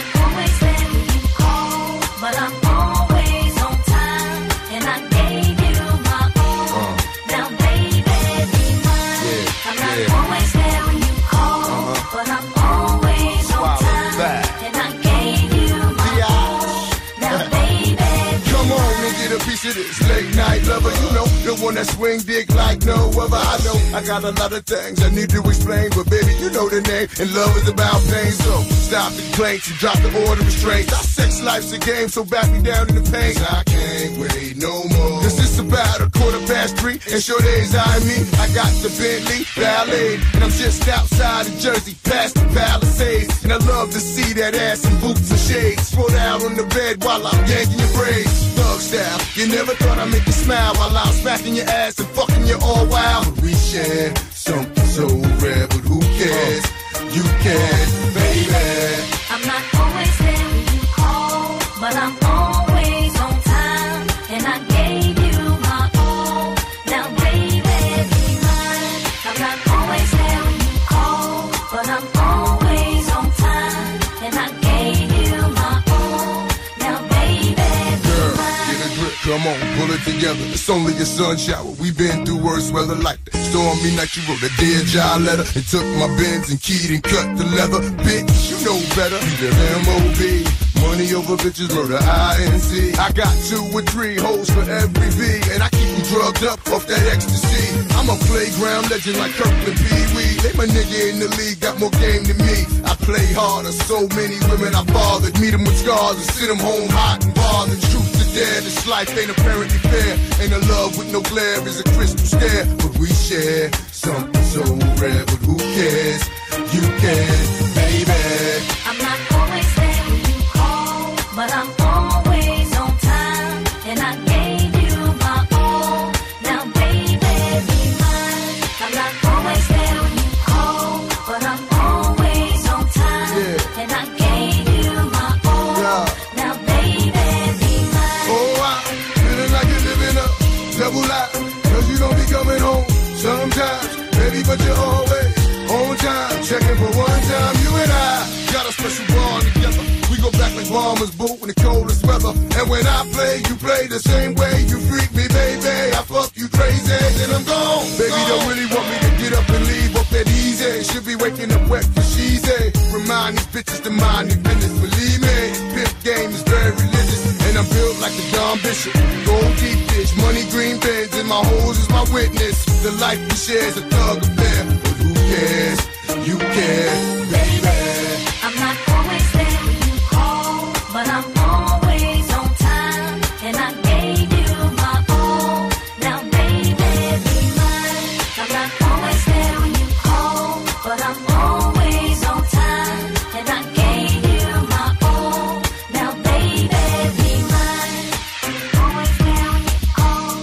one that swing dick like no other. I know I got a lot of things I need to explain, but baby, you know the name, and love is about pain. So stop the complaints and drop the order of restraints. Our sex life's a game, so back me down in the pain. I can't wait no more. Cause it's about a quarter past three, and sure days I me. I got the Bentley Ballet, and I'm just outside of Jersey, past the Palisades. And I love to see that ass in boots and shades. Roll out on the bed while I'm yanking your braids. Thug style, you never thought I'd make you smile while I'm smacking your ass and fucking you all wild. But we share something so rare, but who cares? You can, baby. I'm not always there when you call, but I'm always on time. And I gave you my all. Now, baby, be mine. I'm not always there when you call, but I'm always on time. And I gave you my all. Now, baby, be mine. Get a grip, come on, pull it together. It's only a sun shower. We've been through worse weather like that. Stormy night, you wrote a dear job letter and took my Benz and keyed and cut the leather. Bitch, you know better. You the M O B. Money over bitches, murder I N C. I got two or three hoes for every V, and I keep them drugged up off that ecstasy. I'm a playground legend like Kirkland Pee Wee. They my nigga in the league, got more game than me. I play harder, so many women I bothered. Meet them with scars and sit them home hot and bothered. Truth to dare, this life ain't apparently fair. Ain't a love with no glare is a crystal stare. But we share something so rare, but who cares? You can, baby. I'm not always there when you call, but I'm always on time. And I gave you my all. Now, baby, be mine. I'm not always there when you call, but I'm always on time. Yeah. And I gave you my all. Yeah. Now, baby, be mine. Oh, I feeling like you're living a double life, cause you don't be coming home sometimes, baby, but you're always on time. Checking for one time, you and I got a special bond together. We go back like bombers, boo, in the coldest weather. And when I play, you play the same way. You freak me, baby, I fuck you crazy, then I'm gone. Baby, don't really want me to get up and leave up that easy. Should be waking up wet for cheesy. Remind these bitches to mind their business, believe me. Pimp game is very religious, and I'm built like the Don Bishop. Gold deep dish, money green bins, and my hoes is my witness. The life we share is a thug affair, but who cares? You care, baby. I'm not always there when you call, but I'm always on time. And I gave you my all. Now, baby, be mine. I'm not always there when you call, but I'm always on time. And I gave you my all. Now, baby, be mine. Always there when you call,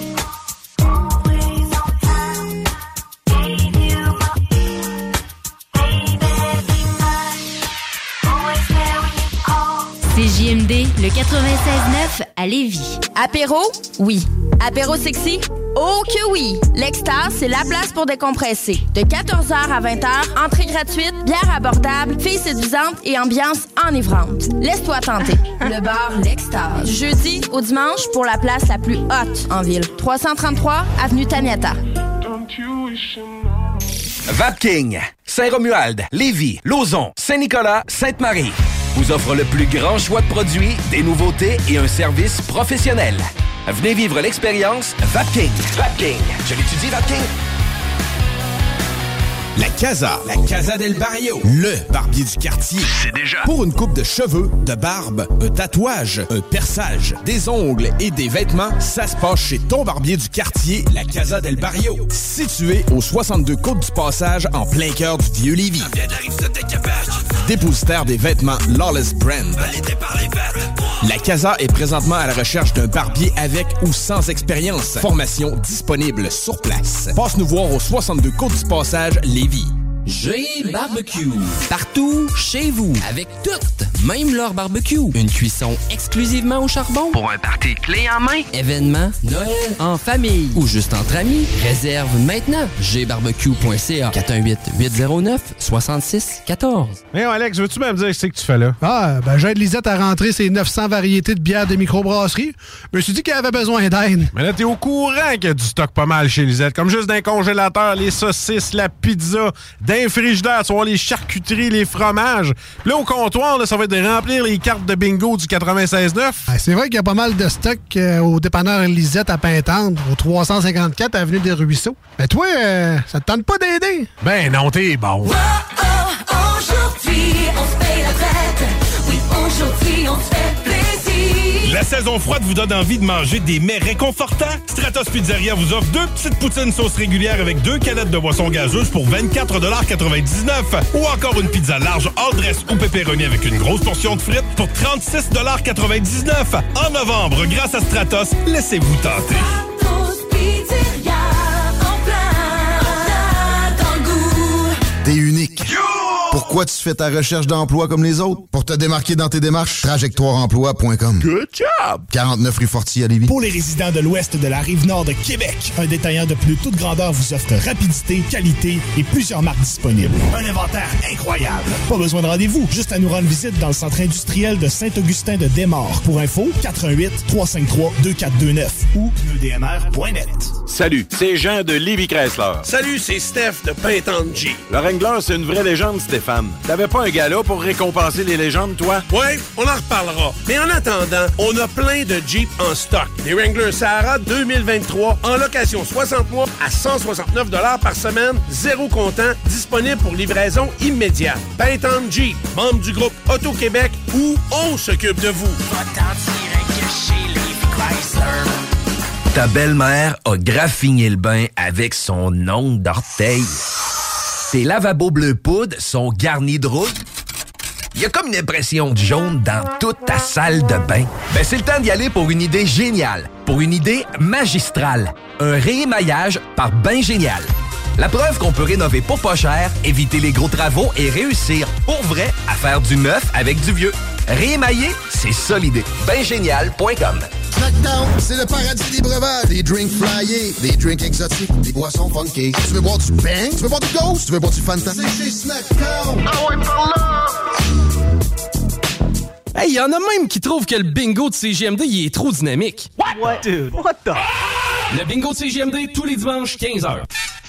always on time. Gave you my C J M D, le quatre-vingt-seize neuf à Lévis. Apéro? Oui. Apéro sexy? Oh que oui! L'Extase, c'est la place pour décompresser. De quatorze heures à vingt heures, entrée gratuite, bière abordable, filles séduisantes et ambiance enivrante. Laisse-toi tenter. Le bar L'Extase. Du jeudi au dimanche pour la place la plus haute en ville. trois cent trente-trois avenue Taniata. Vapking, Saint-Romuald, Lévis, Lauson, Saint-Nicolas, Sainte-Marie vous offre le plus grand choix de produits, des nouveautés et un service professionnel. Venez vivre l'expérience Vapking. Vapking. Je l'étudie, Vapking. La Casa. La Casa del Barrio. Le barbier du quartier. C'est déjà. Pour une coupe de cheveux, de barbe, un tatouage, un perçage, des ongles et des vêtements, ça se passe chez ton barbier du quartier, la Casa del Barrio. Situé au soixante-deux Côte du Passage, en plein cœur du Vieux-Lévis. Dépositaire des vêtements Lawless Brand. La Casa est présentement à la recherche d'un barbier avec ou sans expérience. Formation disponible sur place. Passe nous voir au soixante-deux Côte du Passage, Lévis. G Barbecue. Partout, chez vous, avec toutes, même leur barbecue. Une cuisson exclusivement au charbon. Pour un party clé en main. Événement, Noël, en famille ou juste entre amis. Réserve maintenant. g barbecue point c a. quatre un huit, huit zéro neuf, six six un quatre. Mais Alex, veux-tu même dire ce que tu fais là? Ah, ben j'aide Lisette à rentrer ses neuf cents variétés de bières de microbrasserie. Je me suis dit qu'elle avait besoin d'aide. Mais là, t'es au courant qu'il y a du stock pas mal chez Lisette. Comme juste d'un congélateur, les saucisses, la pizza, d'un frigidaire, tu vas voir les charcuteries, les fromages. Puis là, au comptoir, là, ça va être de remplir les cartes de bingo du quatre-vingt-seize neuf. Ah, c'est vrai qu'il y a pas mal de stock euh, au dépanneur Lisette à Pintendre, au trois cent cinquante-quatre avenue des Ruisseaux. Mais toi, euh, ça te tente pas d'aider? Ben non, t'es bon. Oh, oh, aujourd'hui, on se paye la fête. Oui, aujourd'hui, on se fait plaisir. La saison froide vous donne envie de manger des mets réconfortants? Stratos Pizzeria vous offre deux petites poutines sauce régulière avec deux canettes de boisson gazeuse pour vingt-quatre quatre-vingt-dix-neuf. Ou encore une pizza large hors dress ou pepperoni avec une grosse portion de frites pour trente-six quatre-vingt-dix-neuf. En novembre, grâce à Stratos, laissez-vous tenter. Stratos Pizzeria, en plein, dans le goût. T'es unique. Pourquoi tu fais ta recherche d'emploi comme les autres? Pour te démarquer dans tes démarches, trajectoire emploi point com. Good job! quarante-neuf rue Fortier à Lévis. Pour les résidents de l'ouest de la Rive-Nord de Québec, un détaillant de plus toute grandeur vous offre rapidité, qualité et plusieurs marques disponibles. Un inventaire incroyable. Pas besoin de rendez-vous, juste à nous rendre visite dans le centre industriel de Saint-Augustin de Desmaures. Pour info, quatre un huit, trois cinq trois, deux quatre deux neuf ou pneus d m r point net. Salut, c'est Jean de Lévis Chrysler. Salut, c'est Steph de Pintendre-G. Le Wrangler, c'est une vraie légende, Stéphane. T'avais pas un gala pour récompenser les légendes, toi? Ouais, on en reparlera. Mais en attendant, on a plein de Jeep en stock. Des Wrangler Sahara deux mille vingt-trois en location soixante mois à cent soixante-neuf dollars par semaine, zéro comptant, disponible pour livraison immédiate. Pintendre Jeep, membre du groupe Auto-Québec, où on s'occupe de vous. Ta belle-mère a graffiné le bain avec son ongle d'orteil. Tes lavabos bleu poudre sont garnis de rouille. Il y a comme une impression de jaune dans toute ta salle de bain. Ben, c'est le temps d'y aller pour une idée géniale. Pour une idée magistrale. Un réémaillage par Bain Génial. La preuve qu'on peut rénover pour pas cher, éviter les gros travaux et réussir, pour vrai, à faire du neuf avec du vieux. Réémailler, c'est ça l'idée. bain génial point com. Snackdown, c'est le paradis des breuvages. Des drinks flyés, des drinks exotiques, des boissons funky. Tu veux boire du Bang? Tu veux boire du Ghost? Tu veux boire du Fanta? C'est chez Snackdown. Ah ouais, par là! Hey, y en a même qui trouvent que le bingo de C G M D, il est trop dynamique. What? What? Dude, what the? Le bingo de C G M D, tous les dimanches, quinze heures.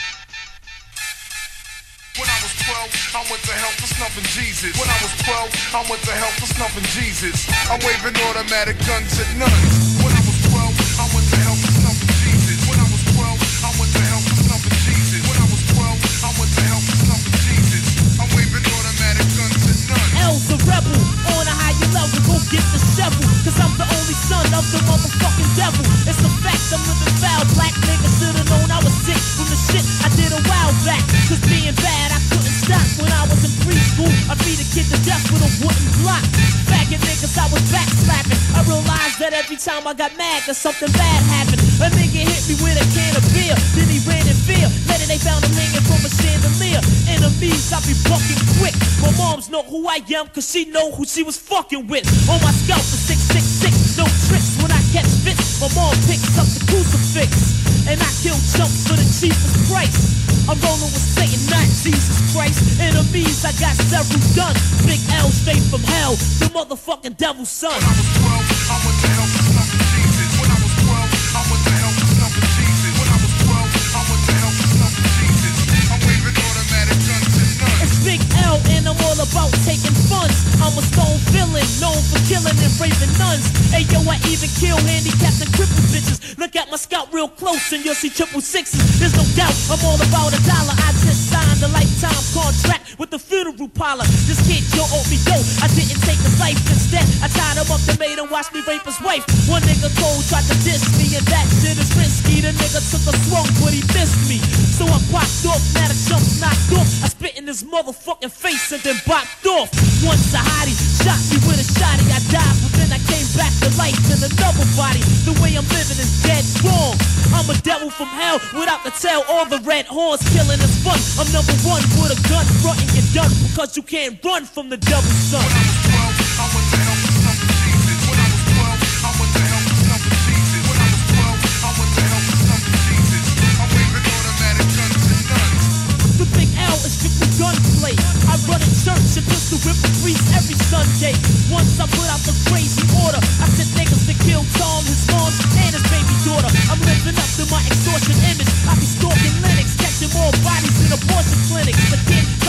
When I was twelve, I went to hell for snuffing Jesus. When I was twelve, I went to hell for snuffing Jesus. I'm waving automatic guns at nuns. When I was twelve, I went to hell for snuffing Jesus. When I was twelve, I went to hell for snuffing Jesus. When I was twelve, I went to hell for snuffing Jesus. I'm waving automatic guns at nuns. L's the rebel, on a higher level, go get the shovel. Cause I'm the only son of the motherfucking devil. It's a fact, I'm living foul. Black nigga should've known I was sick from the shit I did a while back. Cause being bad, I couldn't stop when I was in preschool. I beat a kid to death with a wooden block. Bagging niggas, I was back slapping. I realized that every time I got mad, that something bad happened. A nigga hit me with a can of beer, then he ran in fear. Later they found him hanging from a chandelier. Enemies, I be bucking quick. My moms know who I am, cause she know who she was fucking with. On my scalp for six six six, no tricks when I catch fits. My mom picks up the crucifix, and I kill chumps for the cheapest price. I'm rolling with Satan, not Jesus Christ. Enemies, I got several done. Big L straight from hell, the motherfucking devil's son. When I was twelve, I went to hell for snuffing Jesus. When I was twelve, I went to hell for snuffing Jesus. When I was twelve, I went to hell for snuffing Jesus. I'm waving automatic guns and nuns. It's Big L and I'm all about taking funds. I'm a stone villain, known for killing and raping nuns. Hey yo, I even kill handicapped and crippled bitches. Look at my scalp real close and you'll see triple sixes. There's no doubt, I'm all about a dollar. I just signed a lifetime contract with the funeral parlor. This kid, yo, owed me dough. I didn't take his life, instead I tied him up and made him watch me rape his wife. One nigga cold tried to diss me and that shit is risky. The nigga took a swung but he missed me. So I popped off, now the jump's knocked off. I spit in his motherfucking face and then bopped off. Once a hottie shot me with a shotty, I died, but then I came back to life in another body. The way I'm living is dead wrong. I'm a devil from hell without the tail or the red horns. Killing is fun. I'm number one with a gun, frontin' you're done because you can't run from the devil's son. When I was twelve, I went to hell for snuffing Jesus. When I was twelve, I went to hell for snuffing Jesus. When I was twelve, I went to hell for snuffing Jesus. I'm waving automatic guns and nuns. The Big L is strictly gunplay. I run a church and pistol whip a priest every Sunday. Once I put out the crazy order, I sent niggas to kill Tom, his mom, and his baby daughter. I'm living up to my extortion image. I be stalking Linux, catching more bodies in abortion clinics. The kid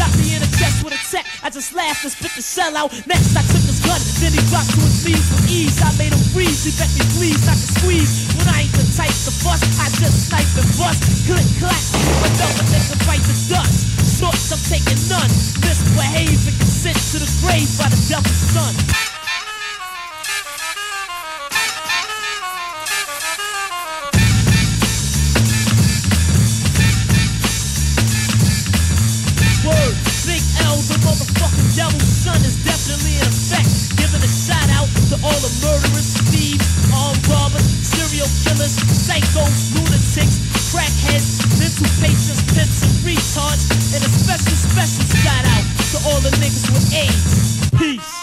Shot me in the chest with a tech. I just laughed and spit the shell out. Next I took his gun, then he dropped to his knees with ease. I made him freeze, he bet me please, I can squeeze. When I ain't the type to bust, I just snipe and bust. Click, clack, another nigga bite the dust. Shorts, I'm taking none. Misbehave and get sent to the grave by the devil's son. Word, Big L, the motherfucking devil's son is definitely in effect. Giving a shout out to all the murderers, thieves, armed robbers, serial killers, psychos, lunatics, crackheads, mental patients, pimps, and retards. And a special, special shout out to all the niggas with AIDS. Peace.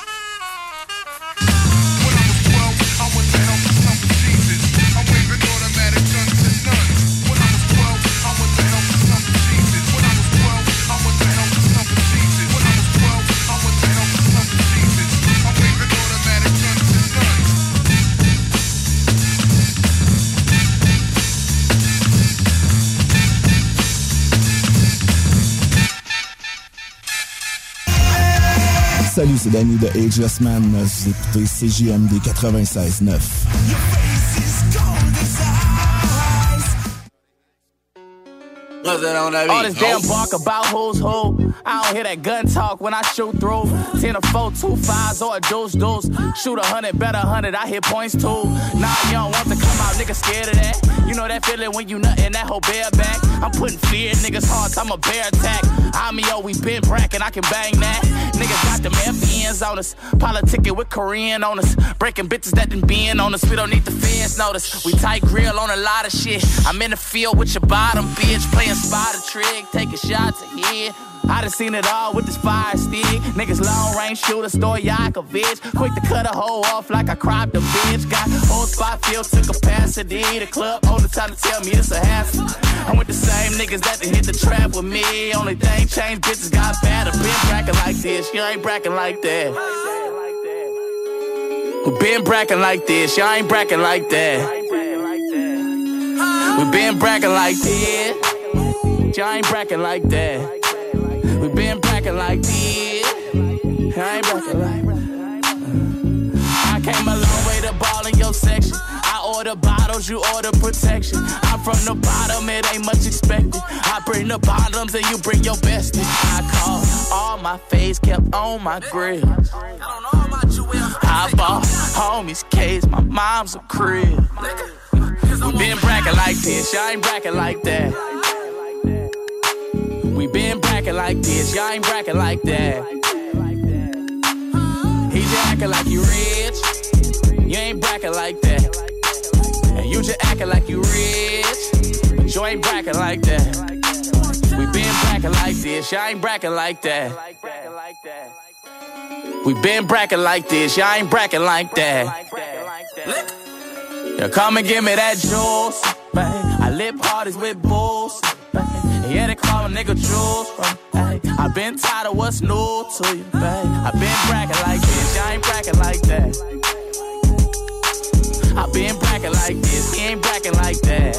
When I was twelve, I went to help the stumping Jesus. I'm waving automatic guns and nuns. When I was twelve, I went to help the stumping Jesus. When I was twelve, I went to help the stumping Jesus. When I was twelve, I went to help the stumping Jesus. I'm waving automatic guns and nuns. Salut, c'est Danny de Ageless Man. Vous écoutez C J M D quatre-vingt-seize neuf. All this damn bark about who's who. I don't hear that gun talk when I shoot through. Ten or four, two fives or a deuce deuce. Shoot a hundred, bet a hundred, I hit points too. Nah, you don't want to come out, nigga scared of that. You know that feeling when you nuttin' that whole bear back. I'm putting fear in niggas' hearts, I'm a bear attack. I'm yo, we been brackin', I can bang that. Niggas got them F Ns on us. Politicking with Korean on us. Breaking bitches that done been on us. We don't need the fans notice. We tight grill on a lot of shit. I'm in the field with your bottom bitch. Playing spot a trick, taking shots ahead. I done seen it all with this fire stick. Niggas long range shooter, Stoyakovich. Quick to cut a hole off like I cropped a bitch. Got whole spot filled to capacity. The club owner trying to tell me it's a hassle. I'm with the same niggas that done hit the trap with me. Only thing changed, bitches got better. Been brackin' like this, you ain't brackin' like that. We been brackin' like this, y'all ain't brackin' like that. We been brackin' like this, y'all ain't brackin' like that. We been brackin' like this, I ain't brackin' like that. I came a long way to ball in your section. I order bottles, you order protection. I'm from the bottom, it ain't much expected. I bring the bottoms and you bring your bestie. I call all my face kept on my grill. I bought homies case, my mom's a crib. We been brackin' like this, y'all ain't brackin' like that. We been brackin' like this, y'all ain't brackin' like that. He just actin' like you rich, you ain't brackin' like that. And you just actin' like you rich, but you ain't brackin' like that. We been brackin' like this, y'all ain't brackin' like that. We been brackin' like this, y'all ain't brackin' like that. Yeah, come and give me that juice, babe. I lip parties with bulls, babe. Yeah, they call a nigga juice, babe. I been tired of what's new to you, babe. I been brackin' like this, y'all ain't brackin' like that. I been brackin' like this, he ain't brackin' like that.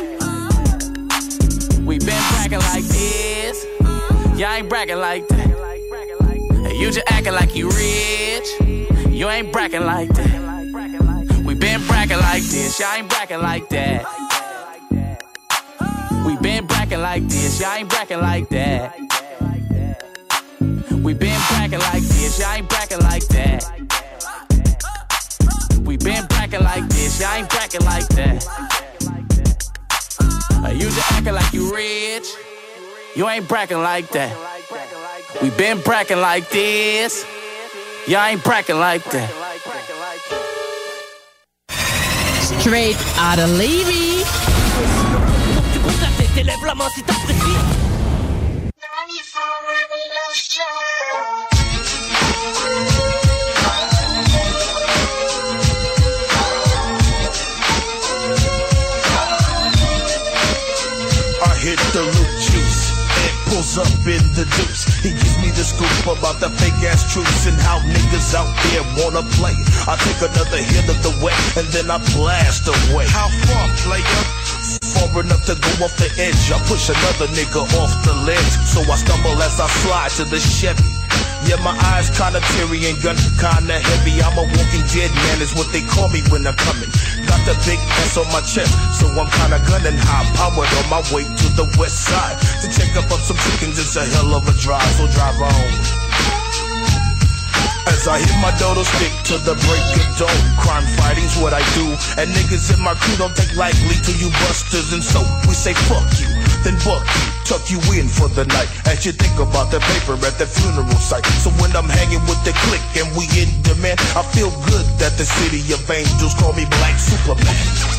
We been brackin' like this, y'all ain't brackin' like that. Hey, you just actin' like you rich, you ain't brackin' like that. We been brackin' like this, y'all ain't brackin' like that. We been brackin' like this, y'all ain't brackin' like that. We been brackin' like this, y'all ain't brackin' like that. We been brackin' like this, y'all ain't brackin' like that. Uh, you just actin' like you rich, you ain't brackin' like that. We been brackin' like this, y'all ain't brackin' like that. Straight out of Levy. T'élèves la main si t'apprécies. I hit the root juice. Pulls up in the deuce. He gives me the scoop about the fake ass truths and how niggas out there wanna play. I take another hit of the wet and then I blast away. How far, player? Far enough to go off the edge, I push another nigga off the ledge. So I stumble as I slide to the Chevy. Yeah, my eyes kinda teary and gun kinda heavy. I'm a walking dead man is what they call me when I'm coming. Got the big S on my chest, so I'm kinda gunning high powered on my way to the west side. To check up on some chickens, it's a hell of a drive, so drive on. As I hit my dodo stick to the break of dawn. Crime fighting's what I do, and niggas in my crew don't take lightly to you busters. And so we say fuck you, then buck you, tuck you in for the night. As you think about the paper at the funeral site. So when I'm hanging with the clique and we in demand, I feel good that the city of angels call me Black Superman.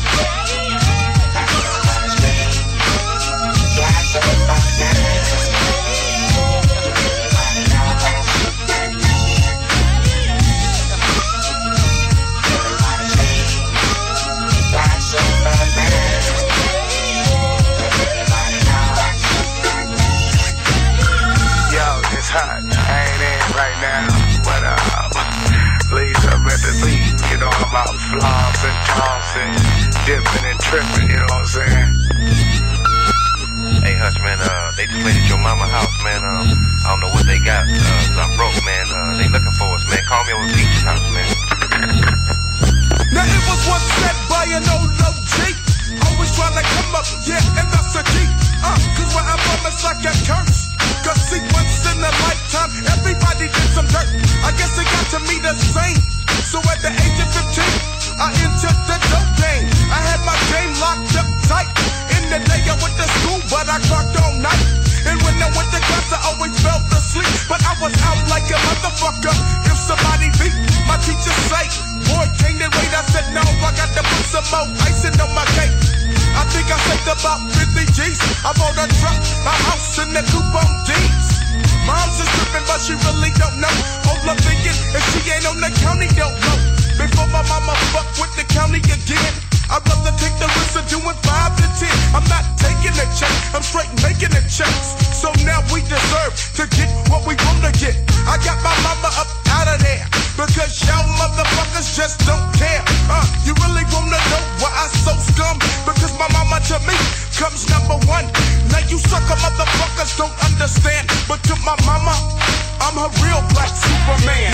Hot. I ain't in right now, but uh, please up at the lead, you know I'm out flopping, tossing, dipping and tripping, you know what I'm saying? Hey Hutch, man, uh, they just made it your mama house, man. Um, I don't know what they got, uh, so I'm broke, man. Uh, they looking for us, man. Call me over Peach's house, man. Now it was once said by an old O G, always trying to come up, yeah, and that's a key. Uh, cause where I'm from it's like a curse. Cause see, once in a lifetime, everybody did some dirt. I guess it got to me the same. So at the age of fifteen, I entered the dope game. I had my game locked up tight. In the day I went to school, but I clocked all night. And when I went to class, I always fell asleep. But I was out like a motherfucker. If somebody beat, my teacher say, boy, can't it wait? I said, no, I got to put some more icing on my cake. I think I saved about fifty G's. I bought a truck, a house, and a coupe on D's. Mom's just tripping, but she really don't know. All I'm thinking, if she ain't on the county, don't know. Before my mama fuck with the county again, I'd rather take the risk of doing five to ten. I'm not taking a check, I'm straight making a checks. So now we deserve to get what we wanna get. I got my mama up out of there, because y'all motherfuckers just don't care. Uh, you really wanna know why I so scum? Because my mama to me comes number one. Now you sucker motherfuckers don't understand, but to my mama, I'm her real Black Superman.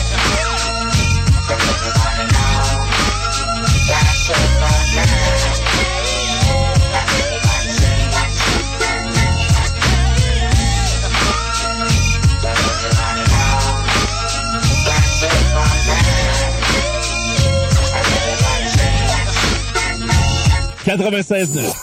quatre-vingt-seize neuf.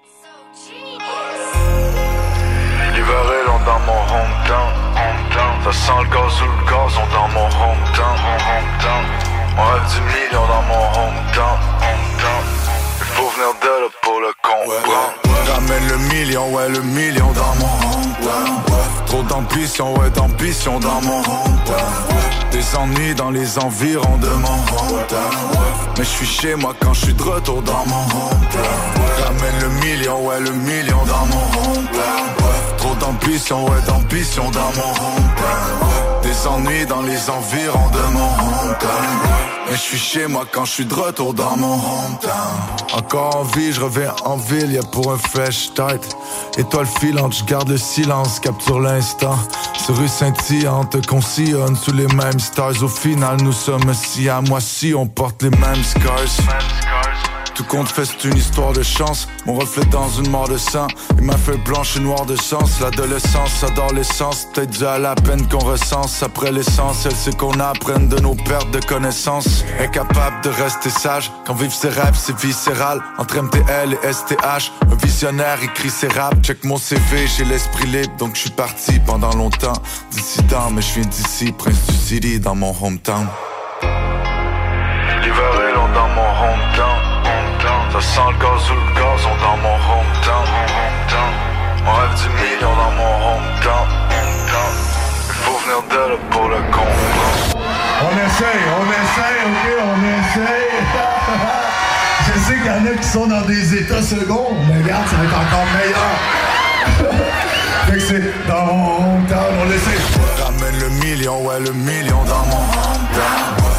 L'hiver est long dans mon hometown, hometown. Ça sent le gaz ou le gazon dans mon hometown, hometown. On rêve du million dans mon hometown, hometown. Il faut venir de là pour le comprendre. Ouais, ouais. Ramène le million, ouais, le million dans mon hometown. Ouais. Trop d'ambition, ouais, d'ambition dans mon hometown. Ouais. Des ennuis dans les environs de mon hometown. Ouais. Mais je suis chez moi quand je suis de retour dans mon hometown. Ouais. Ramène le million, ouais, le million dans mon hometown. Ouais. Trop d'ambition, ouais, d'ambition dans mon hometown. Ouais. Des ennuis dans les environs de mon hometown. Mais je suis chez moi quand je suis de retour dans mon hometown. Encore en vie, je reviens en ville, y'a pour un fresh start. Étoile filante, je garde le silence, capture l'instant. Ces rues scintillantes qu'on sillonne sous les mêmes stars. Au final, nous sommes si à moi si on porte les mêmes scars. Tout compte fait, c'est une histoire de chance. Mon reflet dans une mort de sang. Et ma feuille blanche et noire de chance. L'adolescence adore l'essence. Peut-être dû à la peine qu'on recense. Après l'essentiel, c'est qu'on apprenne de nos pertes de connaissances. Incapable de rester sage. Quand vivre ses rêves, c'est viscéral. Entre M T L et S T H, un visionnaire écrit ses raps. Check mon C V, j'ai l'esprit libre. Donc je suis parti pendant longtemps. Dissident, mais je viens d'ici, prince du city, dans mon hometown. L'hiver est long dans mon hometown. Ça sent le gaz ou le gazon dans mon hometown, hometown. On rêve du million dans mon hometown, hometown. Il faut venir de là pour le comprendre. On essaye, on essaye, ok, on essaye. Je sais qu'il y en a qui sont dans des états seconds, mais regarde, ça va être encore meilleur. Fait que c'est dans mon hometown, on essaye. Ramène le million, ouais, le million dans mon hometown. Trop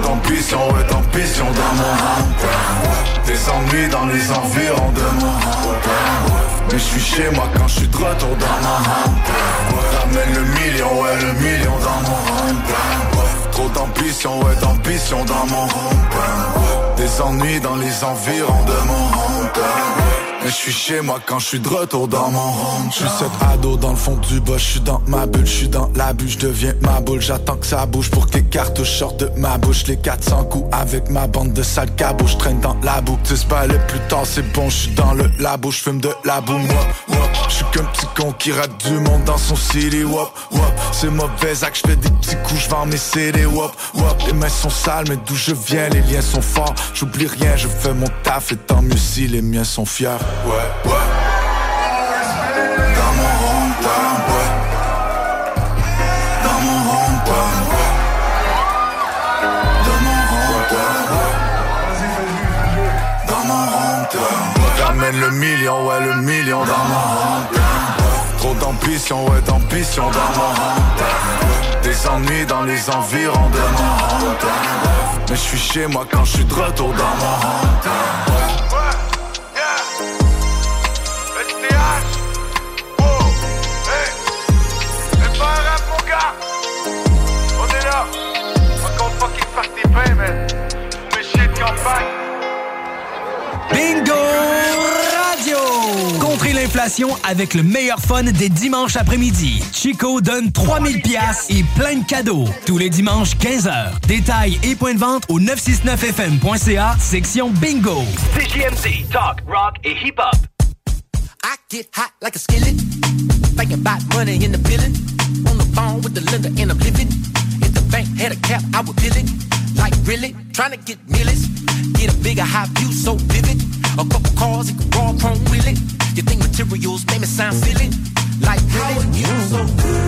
d'ambition, ouais d'ambition dans mon rang. Des ennuis dans les environs de mon rang. Mais je suis chez moi quand je suis de retour dans mon rang. Ramène le million, ouais le million dans mon rang. Trop d'ambition, ouais d'ambition dans mon rond. Des ennuis dans les environs de mon rond. Mais je suis chez moi quand je suis de retour dans mon rond. Je suis cet ado dans le fond du bas, je suis dans ma bulle, je suis dans la bulle, je deviens ma boule. J'attends que ça bouge pour que les cartouches sortent de ma bouche. Les quatre cents coups avec ma bande de sales cabots, je traîne dans la boue. dix balais plus tard c'est bon, je suis dans le labo, je fume de la boue. Moi, moi, je suis qu'un petit con qui rate du monde dans son city. Wop, wop, c'est mauvais acte, je fais des petits coups, je vends mes C D. Wop, wop, les mains sont sales mais d'où je viens, les liens sont forts. J'oublie rien, je fais mon taf et tant mieux si les miens sont fiers. Ouais, ouais. Dans mon rond-point, ouais. Dans mon rond-point, ouais. Dans mon rond-point, ouais. Dans mon rond-point, ouais. Ramène le million, ouais, le million dans mon rond-point. Trop d'ambition, ouais, d'ambition dans mon rond-point. Des ennuis dans les environs de mon rond-point. Mais je suis chez moi quand je suis de retour dans mon rond-point. Bingo Radio! Contrez l'inflation avec le meilleur fun des dimanches après-midi. Chico donne trois mille piastres et plein de cadeaux. Tous les dimanches, quinze heures. Détails et points de vente au neuf cent soixante-neuf F M point C A, section Bingo. C J M D, talk, rock et hip-hop. I get hot like a skillet. Thinking about money in the billing. On the phone with the lender and I'm living. If the bank had a cap, I would bill it. Like really, trying to get millions. Get a bigger high view so vivid. A couple cars, it could raw chrome wheel it. You think materials make me sound silly? Like really? How are you so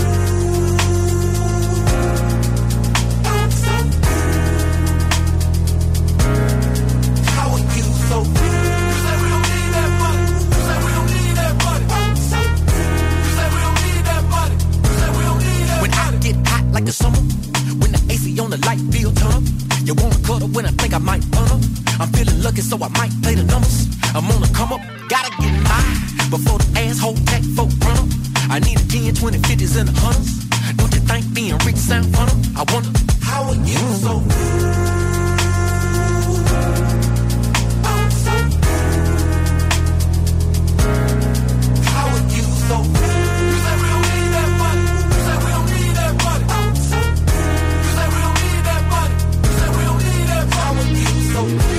How are you so You say we don't need that money. You say we don't need that money. You say we don't need that money. You say we don't need that money. When I get hot like the summer. When the A C on the light bill turn up. You wanna cuddle when I think I might burn up. I'm feeling lucky so I might play the numbers. I'm on the come up, gotta get mine. Before the asshole tech folk run up. I need a ten, twenty, fifties and a hundreds. Don't you think being rich sound fun? I wonder, how are you so How are you so You say we don't need that money. You say we don't need that money. You say we don't need that money. You say we don't need that money. How are you so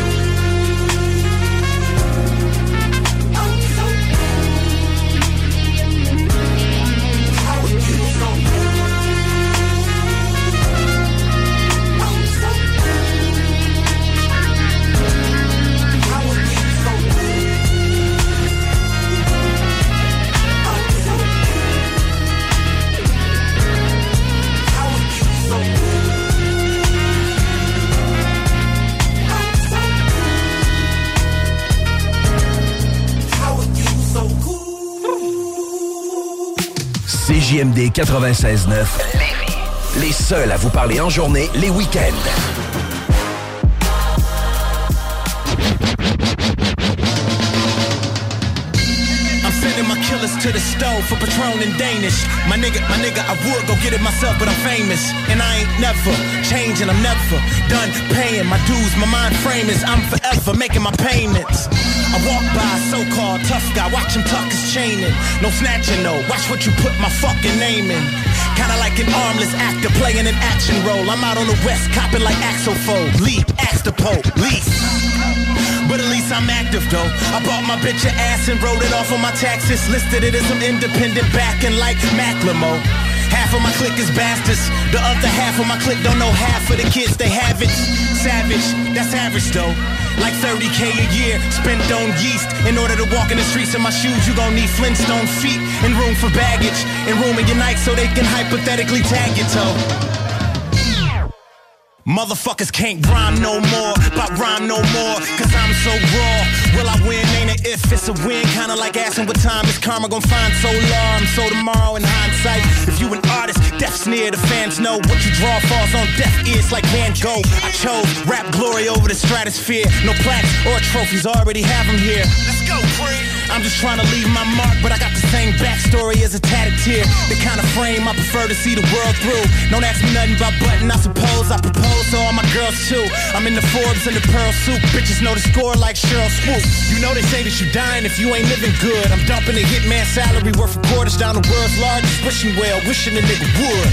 C J M D quatre-vingt-seize neuf, Lévis. Les seuls à vous parler en journée, les week-ends. To the stove for Patron and Danish. My nigga, my nigga, I would go get it myself, but I'm famous. And I ain't never changing, I'm never done paying my dues. My mind frame is I'm forever making my payments. I walk by a so-called tough guy, watch him tuck his chain in. No snatching, no, watch what you put my fucking name in. Kinda like an armless actor playing an action role. I'm out on the west, copping like Axel Fold. Leap, ask the Pope, lease. But at least I'm active though. I bought my bitch an ass and wrote it off on my taxes. Listed it as some independent backing like Macklemore. Half of my clique is bastards. The other half of my clique don't know half of the kids, they have it. Savage, that's average though. Like thirty K a year spent on yeast. In order to walk in the streets in my shoes, you gon' need Flintstone feet and room for baggage. And room in your night so they can hypothetically tag your toe. Motherfuckers can't rhyme no more, but rhyme no more, cause I'm so raw. Will I win? Ain't it if it's a win? Kinda like asking what time is karma gon' find so long. So tomorrow in hindsight, if you an artist, death's near, the fans know what you draw falls on deaf ears like Van Gogh. I chose rap glory over the stratosphere. No plaques or trophies, already have them here. Let's go, Cream. I'm just trying to leave my mark, but I got the same backstory as a tatted tear. The kind of frame I prefer to see the world through. Don't ask me nothing about button, I suppose I propose to all my girls too. I'm in the Forbes and the pearl suit. Bitches know the score like Cheryl Swoop. You know they say that you dying if you ain't living good. I'm dumping a hitman salary worth of quarters down the world's largest wishing well, wishing a nigga would.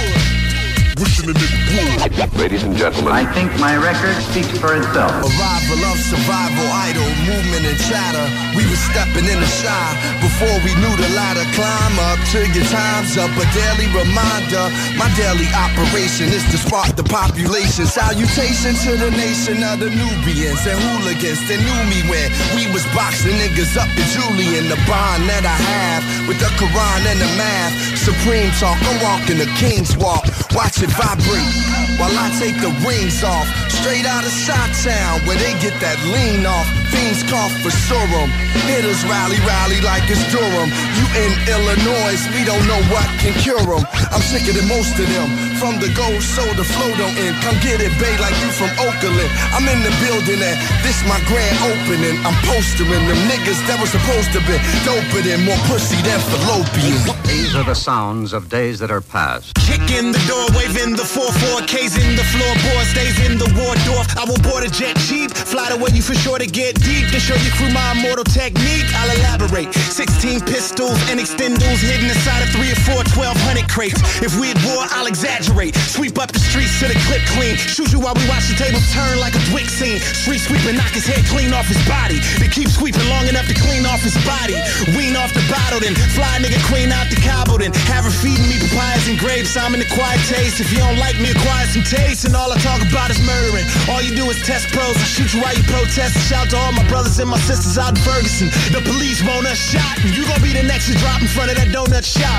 Wishing a nigga would. Ladies and gentlemen, I think my record speaks for itself. Arrival of survival, idle movement and chatter. We were stepping in the shy before we knew the ladder. Climb up till your time's up. A daily reminder, my daily operation is to spark the population. Salutation to the nation of the Nubians and hooligans that knew me when we was boxing niggas up in Julian. The bond that I have with the Quran and the math. Supreme talk, I'm walking the king's walk. Watch it vibrate while I take the rings off. Straight out of Chi-Town where they get that lean off. Fiends cough for serum. Hitters rally, rally like it's Durham. You in Illinois, we don't know what can cure them. I'm sicker than most of them. From the gold soda flow don't end. Come get it, babe, like you from Oakland. I'm in the building and this my grand opening. I'm postering them niggas that was supposed to be doper than more pussy than fallopian. These are the sounds of days that are past. Kick in the door, waving the four four Ks in the floorboard, stays in the Waldorf. I will board a jet cheap, fly the way you for sure to get deep. To show your crew my immortal technique, I'll elaborate. sixteen pistols and extendos hidden inside of three or four twelve hundred crates. If we at war, I'll exaggerate. Sweep up the streets to the clip clean. Shoot you while we watch the tables turn like a Dwick scene. Street sweeping, knock his head clean off his body. They keep sweeping long enough to clean off his body. Wean off the bottle, then fly nigga queen out the Cabo, then have her feeding me papayas and grapes. I'm in the quiet taste. If you don't like me, acquire some taste. And all I talk about is murdering. All you do is test pros. I shoot you while you protest. Shout to all my brothers and my sisters out in Ferguson. The police want us shot, and you gon' be the next to drop in front of that donut shop.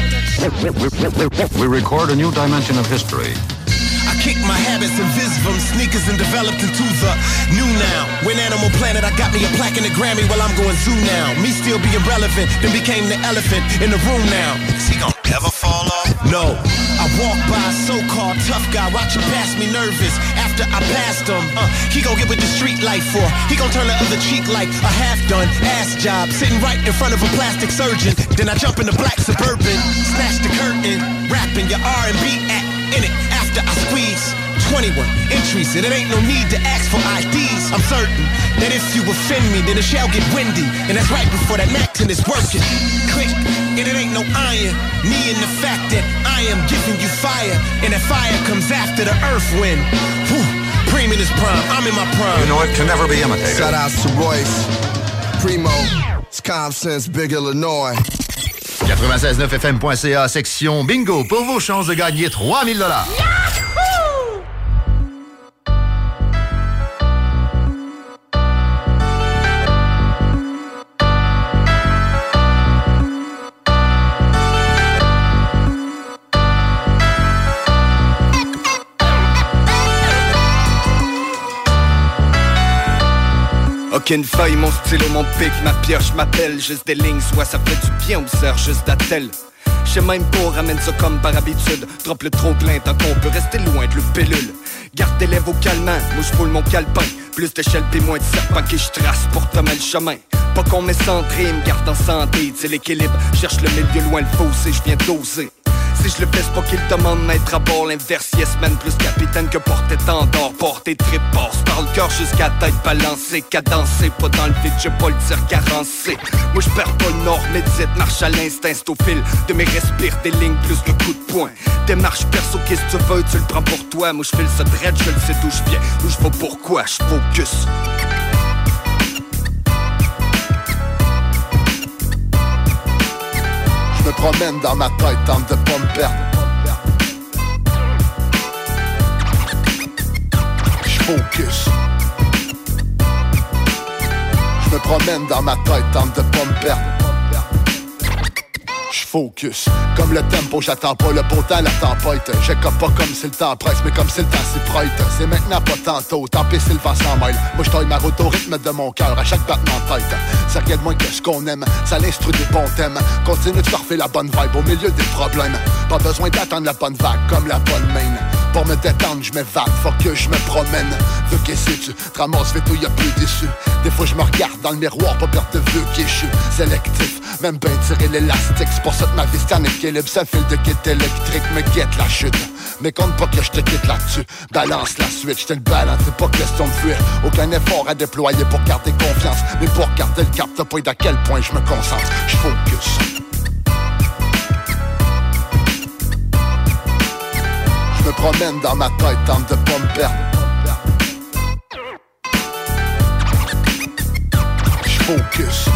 We record a new dimension of history. I kicked my habits and visvum sneakers and developed into the new now. When Animal Planet, I got me a plaque and a Grammy while I'm going zoo now. Me still being relevant, then became the elephant in the room now. Is he gon' ever fall off? No. I walk by a so-called tough guy, watching past me nervous. After I passed him, uh, he gon' get with the street light for. He gon' turn the other cheek like a half-done ass job. Sitting right in front of a plastic surgeon. Then I jump in the black Suburban, snatch the curtain, rapping your R and B act in it. After I squeeze twenty-one entries, and it ain't no need to ask for I Ds. I'm certain that if you offend me, then it shall get windy. And that's right before that Macton is working. Click, and it ain't no iron. Me and the fact that I am giving you fire, and that fire comes after the earth wind. Whew, Preem in his prime, I'm in my prime. You know it can never be imitated. Shout out to Royce, Primo, it's Common Sense, Big Illinois. quatre-vingt-seize neuf F M point C A, section bingo, pour vos chances de gagner trois mille dollars. Aucune feuille, mon stylo, mon pic, ma pioche m'appelle. Juste des lignes, soit ça fait du bien ou sert juste d'attelle. J'sais même pas, ramène ça comme par habitude. Drop le trop plein tant qu'on peut rester loin de le pilule. Garde tes lèvres au calmant, moi j'foule mon calepin. Plus d'échelle pis moins de serpents que j'trace pour te mettre le chemin. Pas qu'on m'écentré, me garde en santé, c'est l'équilibre. Cherche le milieu loin le fossé, j'viens doser. Si je le fais, c'est pas qu'il demande mettre à bord l'inverse. Yes man, plus capitaine que porte-étendard. Porte et trip passe par le cœur jusqu'à tête balancée. Cadencé, pas dans le vide, j'ai pas le tir carencé. Moi je perds pas le nord, médite, marche à l'instinct. C'est au fil de mes respires, des lignes plus le coup de poing. Démarche perso, qu'est-ce que tu veux, tu le prends pour toi. Moi je file ça dread, je le sais d'où je viens. Où je vais pourquoi, je focus. Je me promène dans ma tête, tente de pas me perdre. Je focus. Je me promène dans ma tête, tente de pas me perdre. Je J'focus, comme le tempo, j'attends pas le beau temps, la tempête. J'écope pas comme si le temps presse, mais comme si le temps s'y prête. C'est maintenant pas tantôt, tant pis si le vent s'en mêle. Moi j'taille ma route au rythme de mon cœur, à chaque battement de tête. Ça rien de moins que ce qu'on aime, ça l'instru des bons thèmes. Continue de surfer la bonne vibe au milieu des problèmes. Pas besoin d'attendre la bonne vague, comme la bonne main. Pour me détendre, je m'évade, faut que je me promène. Veux qu'est-ce que tu te ramasses, fais tout, y'a plus déçu. Des fois je me regarde dans le miroir, pas perdre de vue qui je suis sélectif, même ben tirer l'élastique. C'est pour ça que ma vie c'est en équilibre, ça file de kit électrique, me guette la chute. Mais compte pas que je te quitte là-dessus, balance la suite, je te le balance, c'est pas question de fuir. Aucun effort à déployer pour garder confiance, mais pour garder le cap, t'as pas d'à quel point je me concentre, je focus. Je me promène dans ma tête, tente de pas me perdre. Je focus.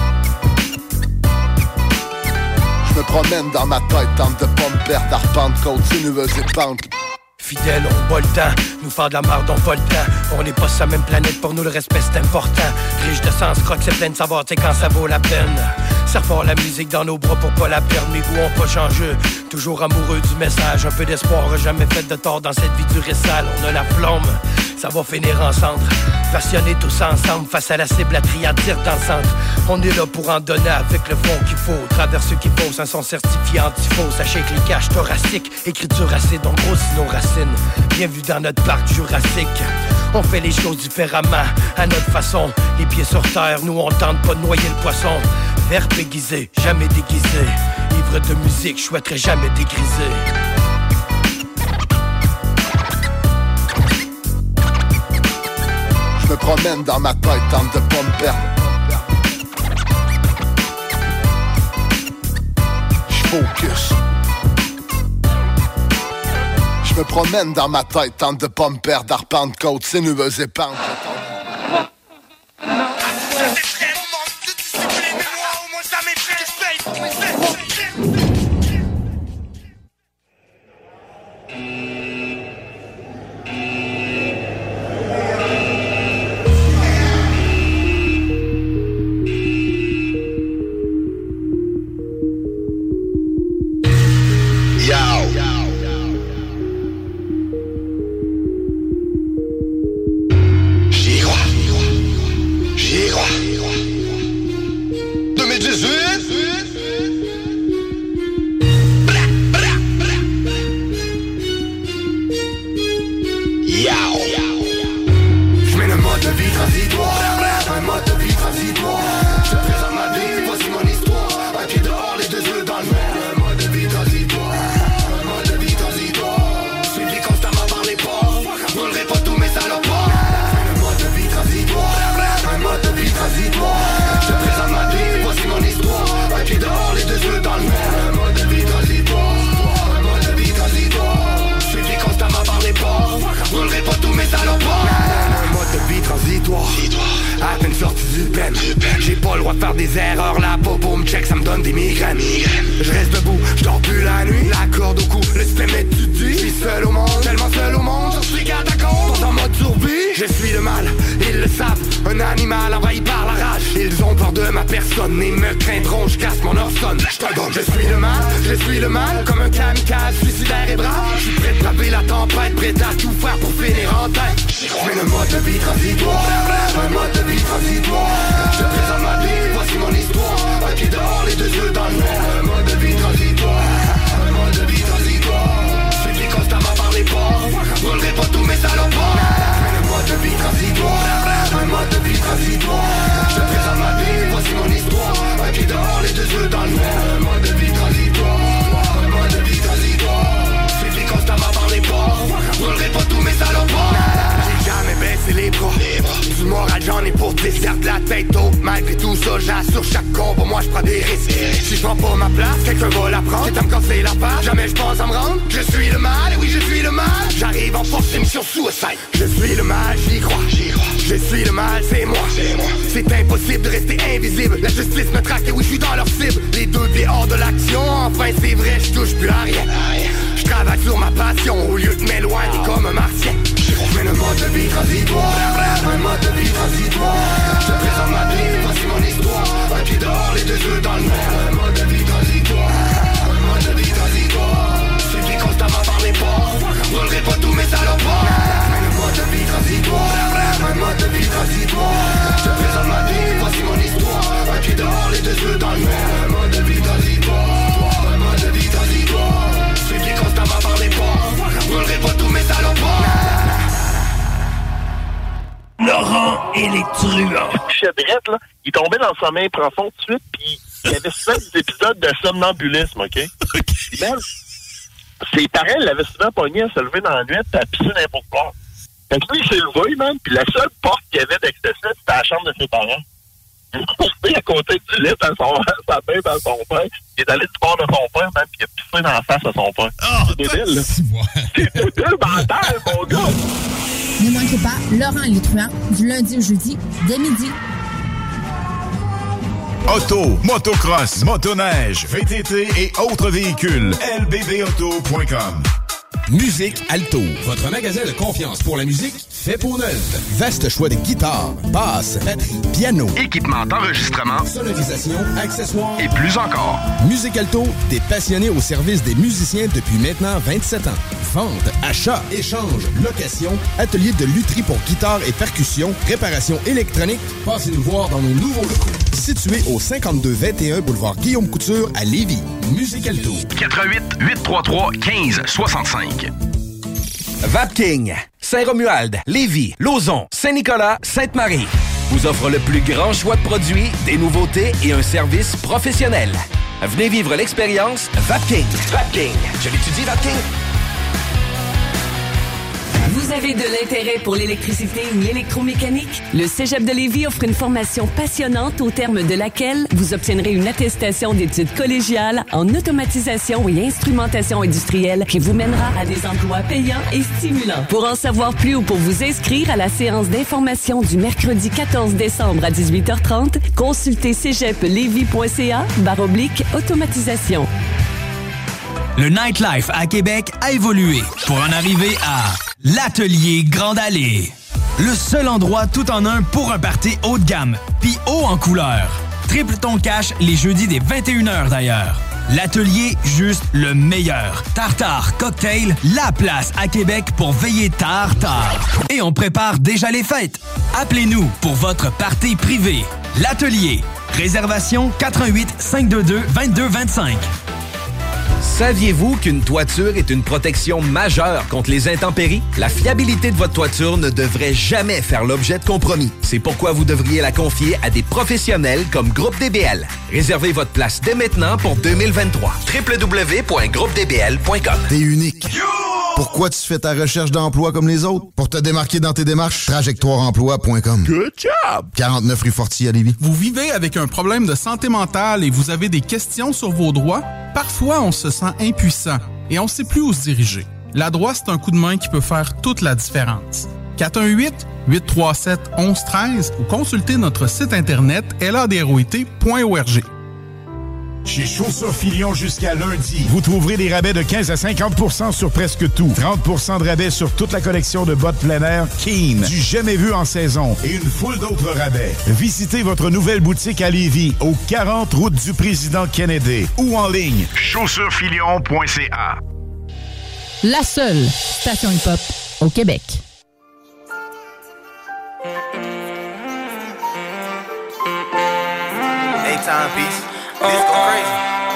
Je me promène dans ma tête, tente de pas me perdre. Arpente côte sinueuse et pente. Fidèles, on bat le temps, nous faire de la merde, on va le temps. On n'est pas sur la même planète, pour nous le respect c'est important. Riche de sens, croque c'est plein de savoir, t'sais quand ça vaut la peine. Ça fort la musique dans nos bras pour pas la perdre, mes goûts ont pas changé. Toujours amoureux du message, un peu d'espoir, jamais fait de tort dans cette vie dure et sale. On a la flamme, ça va finir en cendre. Passionnés tous ensemble, face à la cible, la triade tire dans le centre. On est là pour en donner avec le fond qu'il faut. Travers ceux qui faussent, un son certifié anti-faux. Sachez que les caches thoraciques, écriture acide, on grossit nos racines. Bienvenue dans notre parc jurassique. On fait les choses différemment, à notre façon. Les pieds sur terre, nous on tente pas de noyer le poisson. Verbe aiguisé, jamais déguisé. Ivre de musique, je souhaiterais jamais dégriser. Je me promène dans ma tête, tente de pas me perdre. Je focus. Je me promène dans ma tête, tente de pas me perdre. Arpente côte sinueuse et pente. À peine sorti du pen, j'ai pas le droit de faire des erreurs. La popo me check, ça me donne des migraines. Je reste debout, je dors plus la nuit. La corde au cou, le système est tutu. Je suis seul au monde, tellement seul au monde. Je suis catacombe, en mode survie. Je suis le mal, ils le savent. Un animal envahi par la rage. Ils ont peur de ma personne et me craindront. Je casse mon orson, je te donne. Je suis le mal, je suis le mal. Comme un kamikaze, suicidaire et brave. Je suis prêt de braver la tempête, prêt à tout faire pour finir en tête. Mais le mode de vie transitoire, un mode de vie transitoire. Je te présente ma vie, voici mon histoire. Un pied dehors, les deux yeux dans le noir. Un mode de vie transitoire, un mode de vie transitoire. Je suis constamment par les ports, brûlerai pas tous mes salopards. Mais le mode de vie transitoire, un mode de vie transitoire. Je te présente ma vie, voici mon histoire. Un pied dehors, les deux yeux dans le noir. Un mode de vie transitoire, un mode de vie transitoire. Je suis constamment par les ports, brûlerai pas tous mes salopards. Jamais baissé les bras, les bras. Du moral j'en ai pour tes certes la tête haute. Malgré tout ça j'assure chaque combat, moi je prends des risques. Si je prends pas ma place, quelqu'un va la prendre. C'est à me casser la part, jamais je pense à me rendre. Je suis le mal, et oui je suis le mal. J'arrive en force, mission suicide. Je suis le mal, j'y crois, j'y crois. Je suis le mal, c'est moi, c'est moi. C'est impossible de rester invisible. La justice me traque, et oui je suis dans leur cible. Les deux pieds hors de l'action, enfin c'est vrai, je touche plus à rien. Je travaille sur ma passion au lieu de m'éloigner comme un martien. Mais le mode de vie transitoire, un mode de vie transitoire. Je te présente ma vie, voici mon histoire. Un pied dehors, les deux yeux dans le noir. Un mode de vie transitoire, un couchait drette, là, il tombait dans le sommeil profond tout de suite, puis il y avait souvent des épisodes de somnambulisme, OK? Puis même, ses parents l'avaient souvent pogné à se lever dans la nuit et à pisser n'importe quoi. Fait que lui, il s'est levé, man, puis la seule porte qu'il y avait d'accès, c'était la chambre de ses parents. Il est porté à côté du lit à son, sa mère, à son père. Il est allé du bord de son père, man, puis il a pissé dans la face à son père. Oh, c'est débile, là. C'est débile mental, mon gars. Ne manquez pas Laurent et les truands du lundi au jeudi, dès midi. Auto, motocross, motoneige, V T T et autres véhicules. L B B auto point com. Musique Alto, votre magasin de confiance pour la musique fait pour neuf. Vaste choix de guitares, basses, batteries, piano, équipement d'enregistrement, sonorisation, accessoires et plus encore. Musique Alto, des passionnés au service des musiciens depuis maintenant vingt-sept ans. Vente, achat, échange, location, atelier de lutherie pour guitare et percussion, réparation électronique. Passez nous voir dans nos nouveaux locaux. Situé au cinquante-deux vingt et un boulevard Guillaume Couture à Lévis. Musique Alto. quatre un huit, huit trois trois, un cinq six cinq. Vapking, Saint-Romuald, Lévis, Lauson, Saint-Nicolas, Sainte-Marie vous offre le plus grand choix de produits, des nouveautés et un service professionnel. Venez vivre l'expérience Vapking. Vapking. Je l'étudie, Vapking. Vous avez de l'intérêt pour l'électricité ou l'électromécanique? Le Cégep de Lévis offre une formation passionnante au terme de laquelle vous obtiendrez une attestation d'études collégiales en automatisation et instrumentation industrielle qui vous mènera à des emplois payants et stimulants. Pour en savoir plus ou pour vous inscrire à la séance d'information du mercredi quatorze décembre à dix-huit heures trente, consultez cégeplévis.ca barre oblique automatisation. Le nightlife à Québec a évolué pour en arriver à l'Atelier Grande Allée. Le seul endroit tout en un pour un party haut de gamme, puis haut en couleur. Triple ton cash les jeudis dès vingt et une heures d'ailleurs. L'Atelier, juste le meilleur. Tartare, cocktail, la place à Québec pour veiller tard, tard. Et on prépare déjà les fêtes. Appelez-nous pour votre party privé. L'Atelier. Réservation quatre un huit, cinq deux deux, deux deux deux cinq. Saviez-vous qu'une toiture est une protection majeure contre les intempéries? La fiabilité de votre toiture ne devrait jamais faire l'objet de compromis. C'est pourquoi vous devriez la confier à des professionnels comme Groupe D B L. Réservez votre place dès maintenant pour deux mille vingt-trois. w w w point groupe d b l point com. T'es unique. Pourquoi tu fais ta recherche d'emploi comme les autres? Pour te démarquer dans tes démarches, trajectoire emploi point com. Good job! quarante-neuf rue Fortier à Lévis. Vous vivez avec un problème de santé mentale et vous avez des questions sur vos droits? Parfois, on se sent impuissant et on ne sait plus où se diriger. La droite, c'est un coup de main qui peut faire toute la différence. quatre un huit, huit trois sept, un un un trois ou consultez notre site internet l a d r o i t point org. Chez Chaussures Filion jusqu'à lundi, vous trouverez des rabais de quinze à cinquante pour cent sur presque tout. trente pour cent de rabais sur toute la collection de bottes plein air Keen, du jamais vu en saison et une foule d'autres rabais. Visitez votre nouvelle boutique à Lévis, au quarante route du Président Kennedy ou en ligne. chaussures filion point c a. La seule station hip-hop au Québec. Hey, timepiece. Let's go crazy.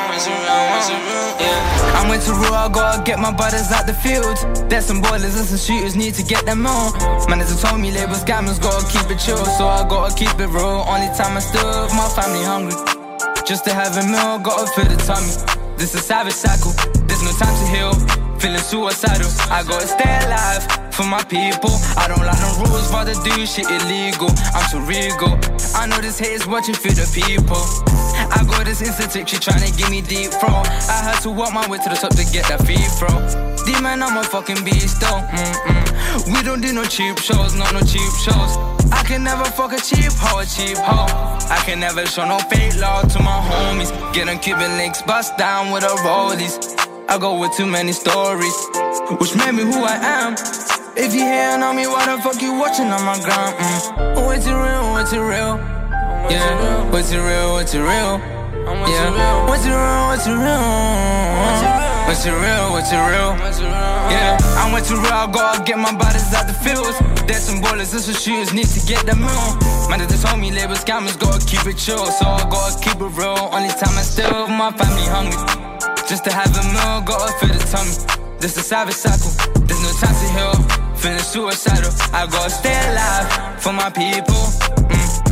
Yeah. I went to Raw, gotta get my brothers out the field. There's some boilers and some shooters, need to get them on. Manager told me label scammers, gotta keep it chill. So I gotta keep it real. Only time I stood, my family hungry. Just to have a meal, gotta fill the tummy. This a savage cycle, there's no time to heal. Feeling suicidal, I gotta stay alive for my people. I don't like no rules, rather do shit illegal. I'm too regal. I know this hate is watching for the people. I got this instant tick, she tryna give me deep throw. I had to walk my way to the top to get that free throw. D-man, I'm a fucking beast though. Mm-mm. We don't do no cheap shows, not no cheap shows. I can never fuck a cheap hoe, a cheap hoe. I can never show no fake love to my homies. Get them Cuban links, bust down with the rollies. I go with too many stories, which made me who I am. If you hating on me, why the fuck you watching on my gram? Mm. What's it real, what's it real? Yeah, what's it real, what's it real? Yeah, what's it real, what's it real? What's it real, what's it real? Yeah, I went to real, I gotta get my bodies out the fields. There's some ballers, there's some shooters, need to get them on. Man, they just told me label scammers, gotta keep it chill. So I gotta keep it real, only time I still, my family hungry. Just to have a meal, gotta fill the tummy. This a savage cycle, there's no time to heal. Feeling suicidal, I gotta stay alive for my people. Mm.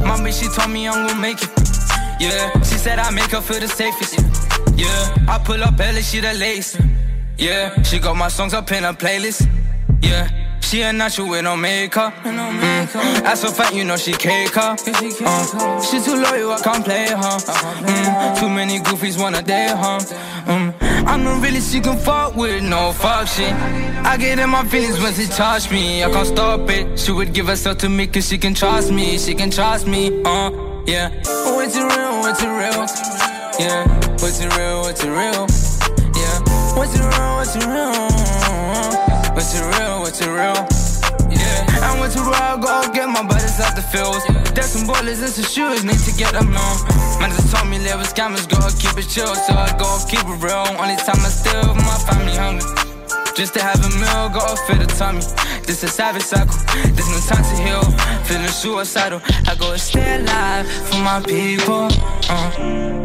Mommy, she told me I'm gonna make it. Yeah, she said I make her feel the safest. Yeah, I pull up early, she the latest. Yeah, she got my songs up in her playlist. Yeah, she a natural with no makeup. Mm. That's a fact, you know she cake up. Uh, she too loyal, I can't play her. Mm. Too many goofies wanna date her. Mm. I'm not really she can fuck with, no fuck shit. I get in my feelings when she touch me. I can't stop it. She would give herself to me cause she can trust me. She can trust me, uh, yeah. What's it real, what's it real? Yeah, what's it real, what's it real? Yeah, what's it real, what's it real? What's it real, what's it real? Yeah, I went to raw, go get my buddies out the fields. There's some boilers and some shoes, need to get them on. Man just told me live with scammers, go keep it chill. So I go keep it real, only time I still my family hungry. Just to have a meal, go fill the tummy. This a savage cycle, there's no time to heal. Feeling suicidal, I go stay alive for my people. uh.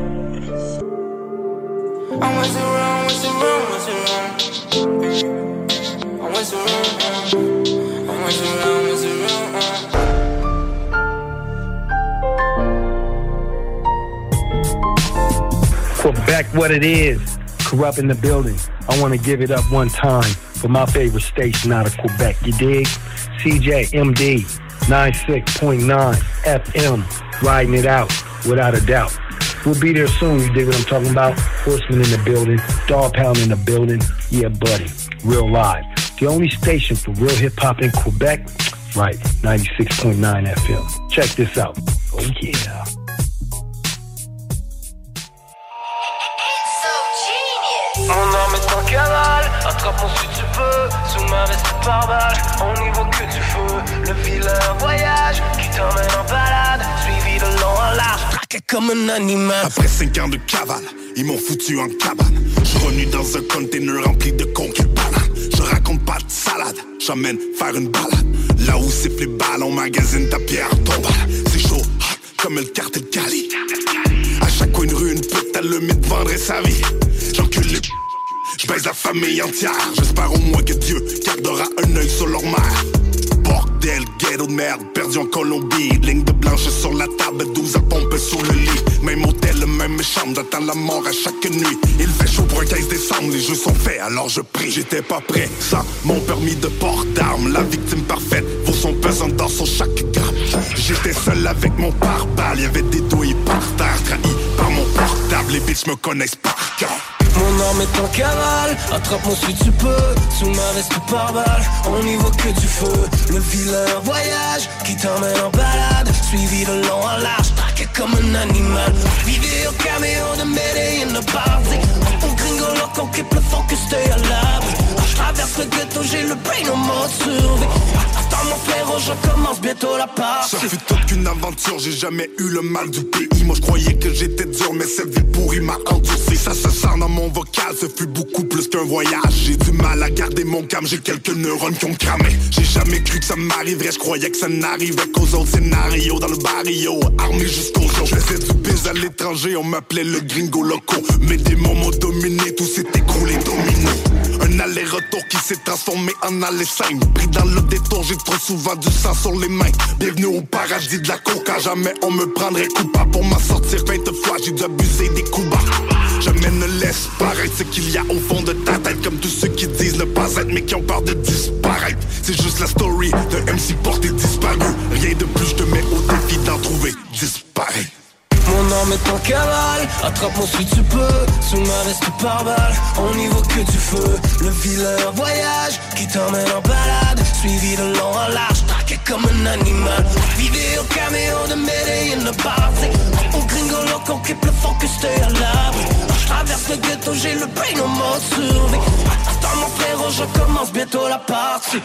I went to wrong, what's it wrong, what's it wrong? I went to wrong, I went to wrong, what's it wrong? Quebec, what it is, Corrupt in the building. I want to give it up one time for my favorite station out of Quebec, you dig? C J M D ninety-six point nine F M, riding it out without a doubt. We'll be there soon, you dig what I'm talking about? Horseman in the building, Dog Pound in the building, yeah buddy, real live. The only station for real hip-hop in Quebec, right, ninety-six point nine F M. Check this out, oh yeah. Mon âme est en cavale, attrape-moi si tu peux. Sous ma veste par balle, on n'y voit que du feu. Le vilain voyage qui t'emmène en balade, suivi de long en large, traqué comme un animal. Après cinq ans de cavale, ils m'ont foutu en cabane. J'suis revenu dans un container rempli de conques et bananes. Je raconte pas de salade, j'emmène faire une balade. Là où siffle les balles, on magasine ta pierre tombale. C'est chaud, hot, comme le cartel Cali. À chaque coin de rue, une pute à le mythe vendrait sa vie. J'encule les j'baise la famille entière. J'espère au moins que Dieu gardera un œil sur leur mère. Bordel, ghetto de merde, perdu en Colombie. Ligne de blanche sur la table, douze à pomper sous le lit. Même hôtel, même chambre, j'attends la mort à chaque nuit. Il fait chaud pour un quinze décembre, les jeux sont faits, alors je prie. J'étais pas prêt, sans mon permis de port d'armes. La victime parfaite, vaut son pesant d'or sur chaque gramme. J'étais seul avec mon pare-balles, y'avait des douilles par terre. Trahi par mon portable, les bitches me connaissent par cœur. Mon âme est en cavale, attrape-moi si tu peux. Sous ma veste par balle, on n'y voit que du feu. Le vilain voyage qui t'emmène en balade, suivi de long en large, traqué comme un animal. Vidéo caméo de Medellin de Paris. On gringo loco qui plus fort que stay à l'abri. Je traverse le ghetto, j'ai le brain en mode survie. Attends mon frérot, je commence bientôt la partie. Ça fut toute qu'une aventure, j'ai jamais eu le mal du pays. Moi je croyais que j'étais dur, mais cette vie pourrie m'a endurci. Ça se sent dans mon vocal, ce fut beaucoup plus qu'un voyage. J'ai du mal à garder mon calme, j'ai quelques neurones qui ont cramé. J'ai jamais cru que ça m'arriverait, je croyais que ça n'arrivait qu'aux autres scénarios. Dans le barrio, armé jusqu'aux os. Je faisais du biz à l'étranger, on m'appelait le gringo loco. Mes démons m'ont dominé, tout s'est écroulé domino. Un aller-retour qui s'est transformé en aller simple. Pris dans le détour, j'ai trop souvent du sang sur les mains. Bienvenue au paradis de la coca, jamais on me prendrait coupable. Pour m'en sortir vingt fois, j'ai dû abuser des coups bas. Jamais ne laisse paraître ce qu'il y a au fond de ta tête. Comme tous ceux qui disent ne pas être mais qui ont peur de disparaître. C'est juste la story de M C porté disparu. Rien de plus, je te mets au défi d'en trouver disparaître. Mon âme est en cavale, attrape-moi si tu peux. Sous ma veste par balle, on n'y voit que du feu. Le vilain voyage qui t'emmène en balade, suivi de long en large, traqué comme un animal. Vidéo caméo de Medellin de Paris. On gringo loco qui plus fort que stay à l'abri. Je traverse le ghetto, j'ai le brain en mode survie. Attends mon frérot, je commence bientôt la partie.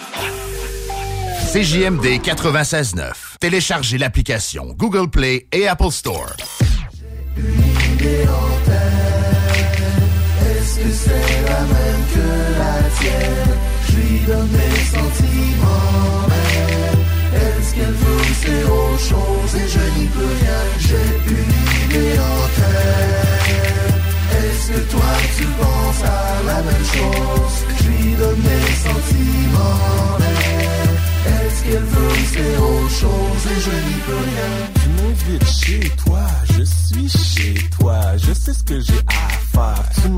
C J M D quatre-vingt-seize neuf. Téléchargez l'application Google Play et Apple Store. Une idée en tête, est-ce que c'est la même que la tienne? Je lui donne mes sentiments, mais est-ce qu'elle veut c'est autre chose et je n'y peux rien? J'ai une idée en tête, est-ce que toi tu penses à la même chose? Je lui donne mes sentiments, mais est-ce qu'elle veut c'est autre chose et je n'y peux rien?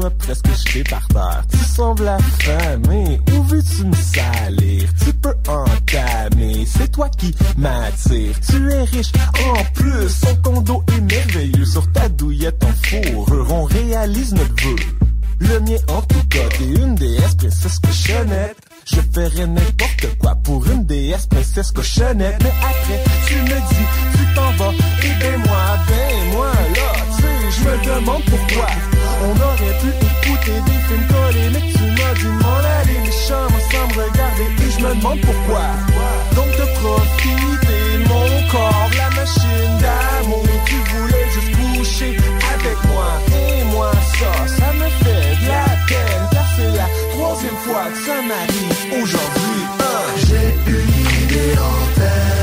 vois presque jeté par terre. Tu sembles affamé, où veux-tu me salir? Tu peux entamer, c'est toi qui m'attires. Tu es riche en plus, son condo est merveilleux. Sur ta douillette en fourrure, on réalise notre vœu. Le mien en tout cas, t'es une déesse princesse cochonnette. Je ferais n'importe quoi pour une déesse princesse cochonnette. Mais après, tu me dis, tu t'en vas, et ben moi, ben moi, là, tu sais, je me demande pourquoi. On aurait pu écouter des films collés, mais tu m'as dit de m'en aller. Les chambres ensemble regarder, et je me demande pourquoi. Donc de profiter de mon corps, la machine d'amour. Tu voulais juste coucher avec moi, et moi ça, ça me fait de la peine, car c'est la troisième fois que ça m'arrive aujourd'hui. Hein. J'ai une idée en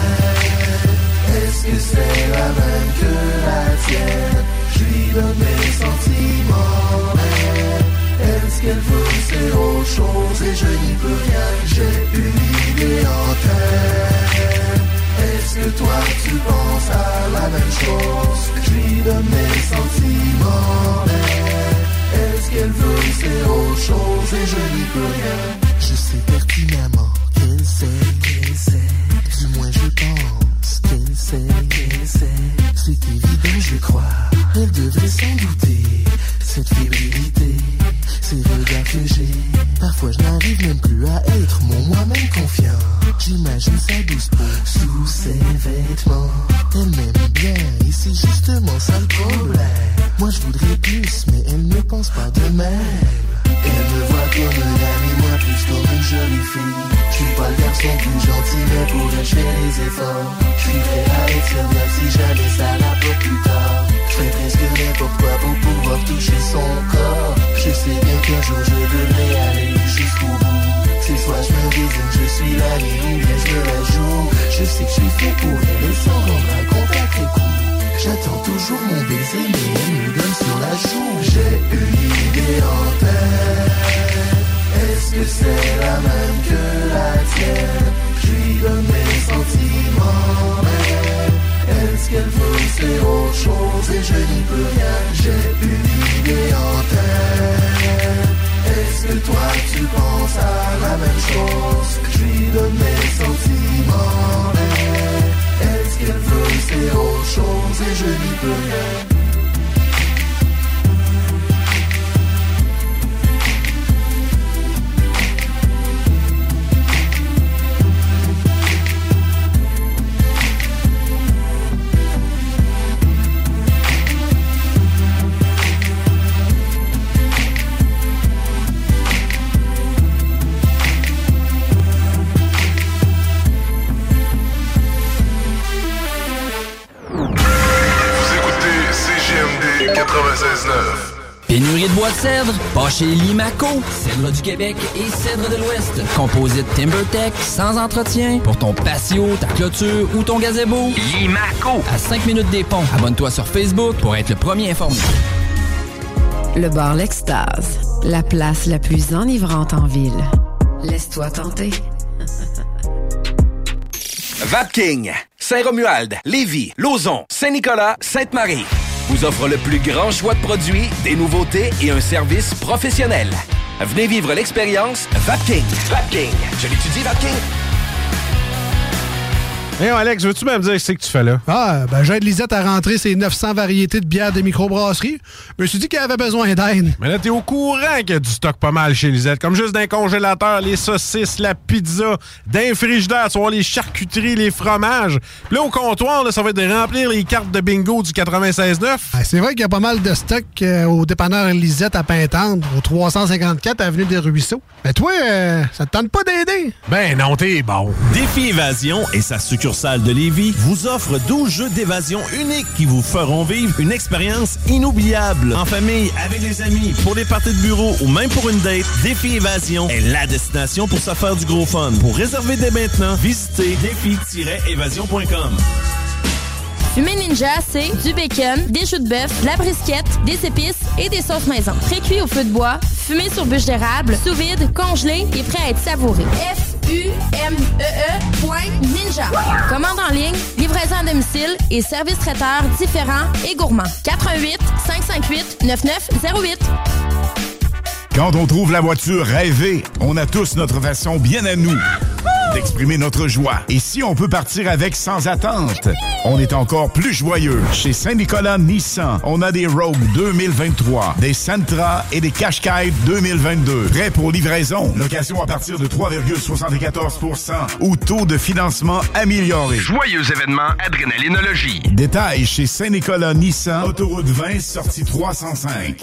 tête. Est-ce que c'est la même que la tienne? Je lui donne mes sentiments, mais est-ce qu'elle veut c'est autre chose et je n'y peux rien? J'ai une idée en tête. Est-ce que toi tu penses à la même chose? Je lui donne mes sentiments, mais est-ce qu'elle veut c'est autre chose et je n'y peux rien? Je sais pertinemment qu'elle sait, qu'elle sait. Du moins je pense qu'elle sait, qu'elle sait. C'est évident je crois, elle devrait s'en douter. Cette fébrilité, ces regards que j'ai, parfois je n'arrive même plus à être mon moi-même confiant. J'imagine sa douce peau sous ses vêtements. Elle m'aime bien et c'est justement ça le problème. Moi je voudrais plus mais elle ne pense pas de même. Elle me voit comme un ami, moi plus comme une jolie fille. Je suis pas le garçon plus gentil mais pour elle je fais les efforts. Je suis prêt à être serviable si jamais ça rapporte plus tard. Je fais presque n'importe quoi pour pouvoir toucher son corps. Je sais bien qu'un jour je devrais aller jusqu'au bout. C'est soit je me désigne, je suis l'ami ou bien je me la joue. Je sais que je suis fait pour elle et s'en rendra compte après coup. J'attends toujours mon baiser mais elle me donne sur la joue. J'ai une idée en tête. Est-ce que c'est la même que la tienne? Je lui donne mes sentiments, mais est-ce qu'elle veut c'est autre chose et je n'y peux rien? J'ai une idée en tête. Est-ce que toi tu penses à la même chose? Je lui donne mes sentiments, mais est-ce qu'elle veut c'est autre chose et je n'y peux rien? quatre-vingt-seize neuf. Pénurie de bois de cèdre? Pas chez Limaco. Cèdre du Québec et cèdre de l'Ouest. Composite TimberTech, sans entretien, pour ton patio, ta clôture ou ton gazebo. Limaco. À cinq minutes des ponts. Abonne-toi sur Facebook pour être le premier informé. Le bar L'Extase. La place la plus enivrante en ville. Laisse-toi tenter. Vapking, Saint-Romuald, Lévis, Lauson, Saint-Nicolas, Sainte-Marie vous offre le plus grand choix de produits, des nouveautés et un service professionnel. Venez vivre l'expérience Vapking. Vapking. Je l'étudie, Vapking. Hé, hey, Alex, veux-tu même dire ce que tu fais là? Ah, ben j'aide Lisette à rentrer ses neuf cents variétés de bières de microbrasserie. Je me suis dit qu'elle avait besoin d'aide. Mais là, t'es au courant qu'il y a du stock pas mal chez Lisette. Comme juste d'un congélateur, les saucisses, la pizza, d'un frigidaire, tu vois, les charcuteries, les fromages. Puis là, au comptoir, là, ça va être de remplir les cartes de bingo du quatre-vingt-seize neuf. Ah, c'est vrai qu'il y a pas mal de stock euh, au dépanneur Lisette à Pintendre, au trois cent cinquante-quatre avenue des Ruisseaux. Mais toi, euh, ça te tente pas d'aider? Ben non, t'es bon. Défi Évasion et sa succursale de Lévis vous offre douze jeux d'évasion uniques qui vous feront vivre une expérience inoubliable. En famille, avec des amis, pour les parties de bureau ou même pour une date, Défi Évasion est la destination pour se faire du gros fun. Pour réserver dès maintenant, visitez défi tiret évasion point com. Fumée Ninja, c'est du bacon, des choux de bœuf, de la brisquette, des épices et des sauces maison. Pré-cuit au feu de bois, fumé sur bûche d'érable, sous vide, congelé et prêt à être savouré. F U M E E point ninja. Commande en ligne, livraison à domicile et service traiteur différents et gourmands. quatre un huit, cinq cinq huit, neuf neuf zéro huit. Quand on trouve la voiture rêvée, on a tous notre façon bien à nous d'exprimer notre joie. Et si on peut partir avec sans attente, on est encore plus joyeux. Chez Saint-Nicolas Nissan, on a des Rogue deux mille vingt-trois, des Sentra et des Qashqai deux mille vingt-deux. Prêts pour livraison. Location à partir de trois virgule soixante-quatorze pour cent ou taux de financement amélioré. Joyeux événement Adrénalinologie. Détails chez Saint-Nicolas Nissan, autoroute vingt, sortie trois cent cinq.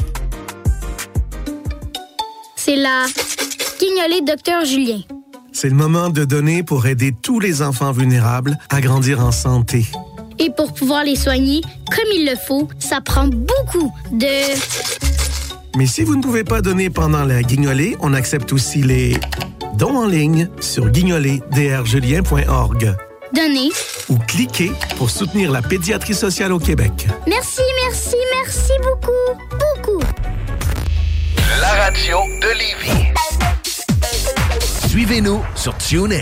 C'est la guignolée Docteur Julien. C'est le moment de donner pour aider tous les enfants vulnérables à grandir en santé. Et pour pouvoir les soigner comme il le faut, ça prend beaucoup de... Mais si vous ne pouvez pas donner pendant la guignolée, on accepte aussi les dons en ligne sur guignolée d r julien point org. Donnez ou cliquez pour soutenir la pédiatrie sociale au Québec. Merci, merci, merci beaucoup, beaucoup. La radio de Lévis. Suivez-nous sur TuneIn.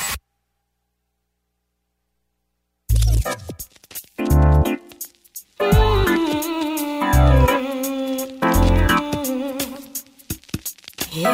Yeah.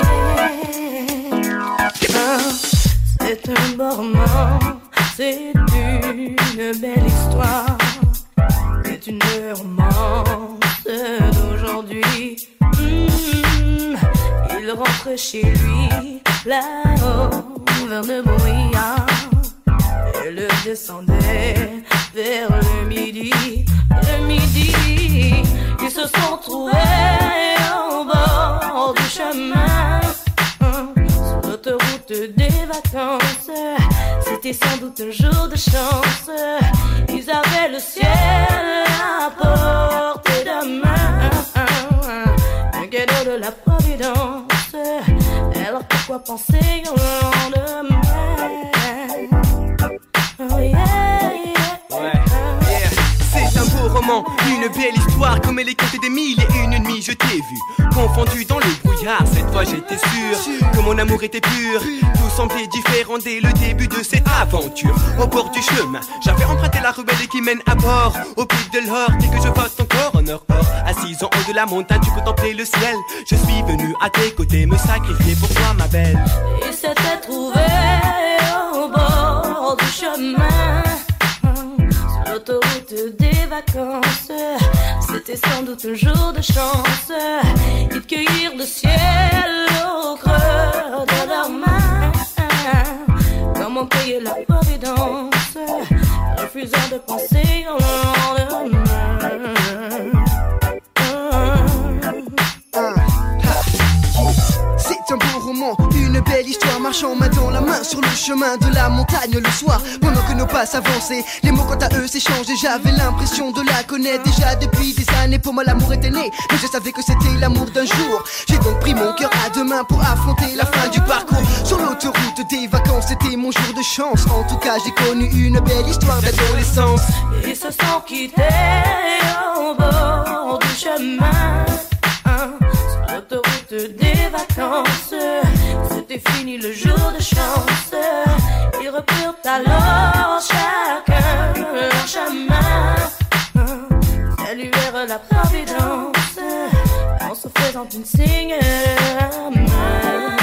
C'est un beau roman, c'est une belle histoire, c'est une romance d'aujourd'hui. Mmh, il rentre chez lui là-haut vers le brouillard et le descendait vers le midi. Le midi, ils se sont trouvés au bord du chemin sur l'autoroute des vacances. C'était sans doute un jour de chance. Ils avaient le ciel à portée de main, un cadeau de la Providence. Alors pourquoi penser au lendemain? Oh yeah, yeah. Ouais, yeah. C'est un beau roman, une belle histoire, comme elle est contée des mille et une nuits. Je t'ai vu, confondu dans le brouillard. Cette fois j'étais sûr que mon amour était pur. Tout semblait différent dès le début de cette aventure. Au bord du chemin, j'avais emprunté la ruelle qui mène à bord. Au pied de l'or, dès que je passe encore en or, or. Assis en haut de la montagne, tu contempler le ciel. Je suis venu à tes côtés me sacrifier pour toi, ma belle. Ils s'étaient trouvés au bord du chemin sur l'autoroute des vacances. C'était sans doute un jour de chance. Ils cueillirent le ciel au creux de leurs mains. Comment payer la providence, refusant de penser au lendemain. C'est un beau roman, une belle histoire, marchant main dans la main sur le chemin de la montagne le soir. Pendant que nos pas s'avançaient, les mots quant à eux s'échangeaient. J'avais l'impression de la connaître déjà depuis des années. Pour moi l'amour était né, mais je savais que c'était l'amour d'un jour. J'ai donc pris mon cœur à deux mains pour affronter la fin du parcours. Sur l'autoroute des vacances, c'était mon jour de chance. En tout cas j'ai connu une belle histoire d'adolescence. Ils se sont quittés au bord du chemin sur l'autoroute des vacances. C'était fini le jour de chance. Ils reprirent alors chacun leur chemin. Saluèrent la providence en se faisant une signe de la main.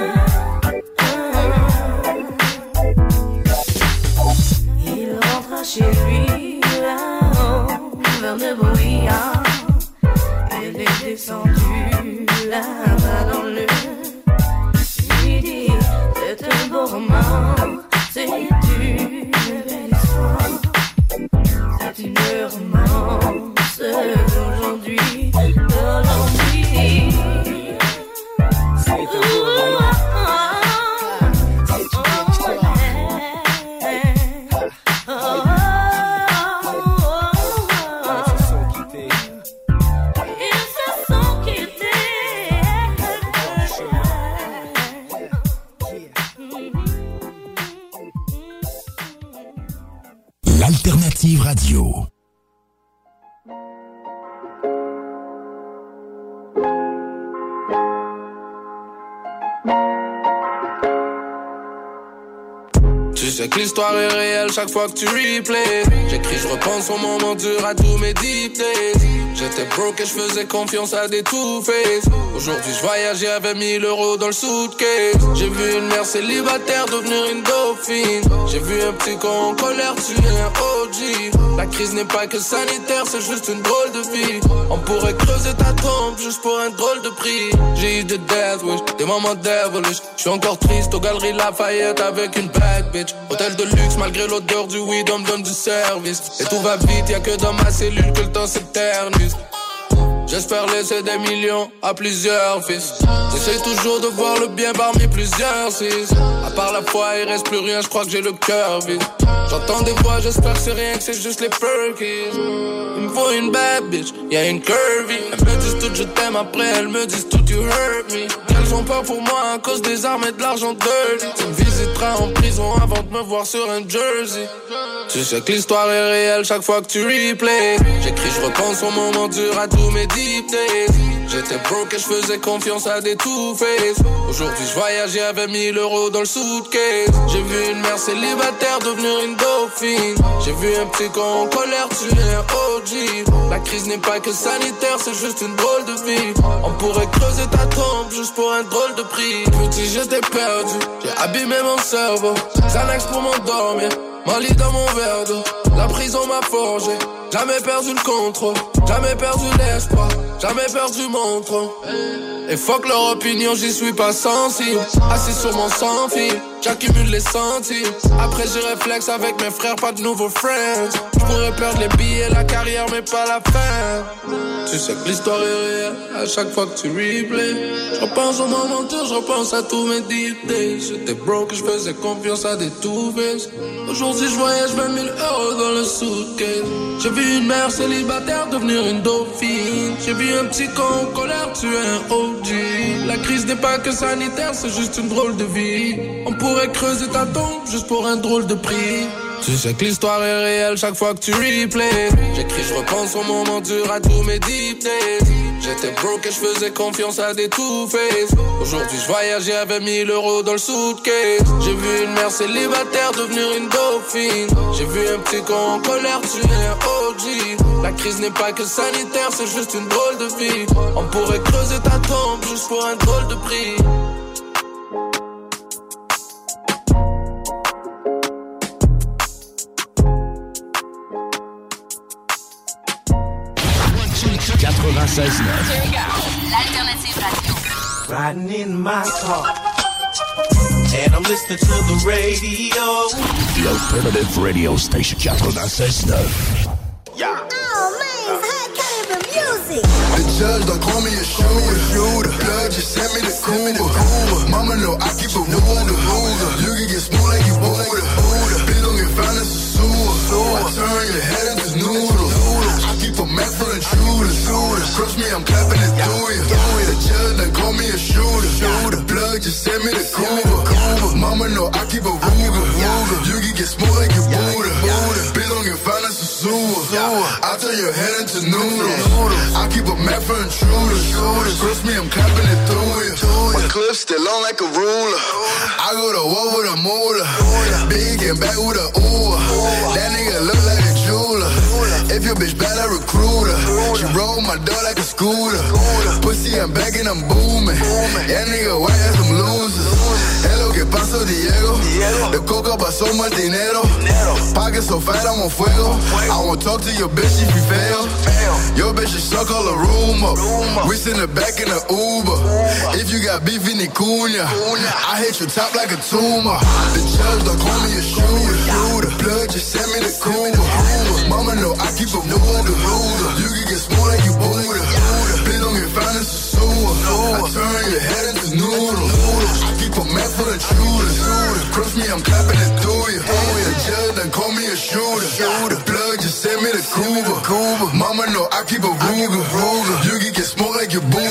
Il rentra chez lui là-haut vers le brouillard. Elle est descendue là-bas dans le midi. C'est un beau roman, c'est une belle histoire. C'est une romance d'aujourd'hui, d'aujourd'hui. C'est un beau roman. L'Alternative Radio. Tu sais sais que l'histoire est réelle chaque fois que tu replays. J'écris, je repense au moment dur à tous mes deep days. J'étais broke et je faisais confiance à des two-face. Aujourd'hui je voyage, j'avais mille euros dans le suitcase. J'ai vu une mère célibataire devenir une dauphine. J'ai vu un petit con en colère tuer un O G. La crise n'est pas que sanitaire, c'est juste une drôle de vie. On pourrait creuser ta tombe juste pour un drôle de prix. J'ai eu des death wish, des moments devilish. J'suis encore triste aux galeries Lafayette avec une bad bitch. Hôtel de luxe malgré l'odeur du weed, on me donne du service. Et tout va vite, y'a que dans ma cellule que le temps s'éternise. J'espère laisser des millions à plusieurs fils. J'essaie toujours de voir le bien parmi plusieurs six. À part la foi, il reste plus rien, je crois que j'ai le cœur vide. J'entends des voix, j'espère que c'est rien, que c'est juste les perkies. Il me faut une bad bitch, y'a une curvy. Elles me disent tout je t'aime, après elles me disent tout you hurt me. Elles ont peur pour moi à cause des armes et de l'argent dirty. Tu me visiteras en prison avant de me voir sur un jersey. Tu sais que l'histoire est réelle chaque fois que tu replays. J'écris, je repense au moment dur à tous mes deep days. J'étais broke et je faisais confiance à des two-face. Aujourd'hui je voyage, j'avais mille euros dans le suitcase. J'ai vu une mère célibataire devenir une dauphine. J'ai vu un petit con en colère tuer un O G. La crise n'est pas que sanitaire, c'est juste une drôle de vie. On pourrait creuser ta tombe juste pour un drôle de prix. Petit j'étais perdu, j'ai abîmé mon cerveau. Xanax pour m'endormir, Molly dans mon verre d'eau. La prison m'a forgé, jamais perdu le contrôle. Jamais perdu l'espoir, jamais perdu mon trône. Et fuck leur opinion, j'y suis pas sensible. Assis sur mon sans-fil, j'accumule les centimes. Après j'y réflexe avec mes frères, pas de nouveaux friends. J'pourrais perdre les billets, la carrière mais pas la fin. Tu sais que l'histoire est réelle à chaque fois que tu replays. J'repense au moment dur, j'repense à tous mes deep days. J'étais broke et j'faisais confiance à des two-face. Aujourd'hui j'voyage vingt mille euros dans le suitcase. J'ai vu une mère célibataire devenir une dauphine. J'ai vu un petit con en colère tuer un O G. La crise n'est pas que sanitaire, c'est juste une drôle de vie. On pourrait creuser ta tombe juste pour un drôle de prix. Tu sais que l'histoire est réelle chaque fois que tu replays. J'écris, je repense au moment dur à tous mes deep days. J'étais broke et je faisais confiance à des two-face. Aujourd'hui je voyage, j'avais mille euros dans le suitcase. J'ai vu une mère célibataire devenir une dauphine. J'ai vu un petit con en colère tuer un O G. La crise n'est pas que sanitaire, c'est juste une drôle de vie. On pourrait creuser ta tombe juste pour un drôle de prix. quatre-vingt-seize neuf. L'alternative radio. Riding in my car, and I'm listening to the radio. The alternative radio station quatre-vingt-seize neuf. Yeah. Oh man, high caliber music. The judge don't call me a shooter. Blood just send me the Cuba. Mama know I keep a Ruger. You can get smooth like you Buddha. Bitch don't get found as a sewer. I turn your head into noodles. I keep a Mac for intruders. Trust me, I'm clapping it through you. The judge done call me a shooter. Blood just send me the Cuba. Mama know I keep a Ruger. You can get smooth like you Buddha. Bitch don't get found as a sewer. I turn your head into noodles. I keep a Mac for intruders. Trust me, I'm clapping it through you. My clip still on like a ruler. I go to war with a moolah. Big and back with a ooh. That nigga look like a jeweler. If your bitch bad, I recruit her. She roll my door like a scooter. Pussy, I'm back and I'm booming. That nigga white as some losers. Hello, que paso, Diego? The coca pasó mal dinero. Pocket so fat, I'm on fuego. I won't talk to your bitch if you fail. Your bitch should suck all the room up. We send her back in the Uber. If you got beef in the cunha, I hit your top like a tumor. The judge don't call me a shooter. Blood just send me the Cuba. Mama know I keep a Ruger. You can get smooth like you Buddha. Bitch don't get found as a sewer. I turn your head into noodles. I keep a Mac for the intruders. Trust me, I'm clapping it through you. The judge done call me a shooter. Blood just send me the Cuba. Mama know I keep a Ruger. You can get smoked like you Buddha.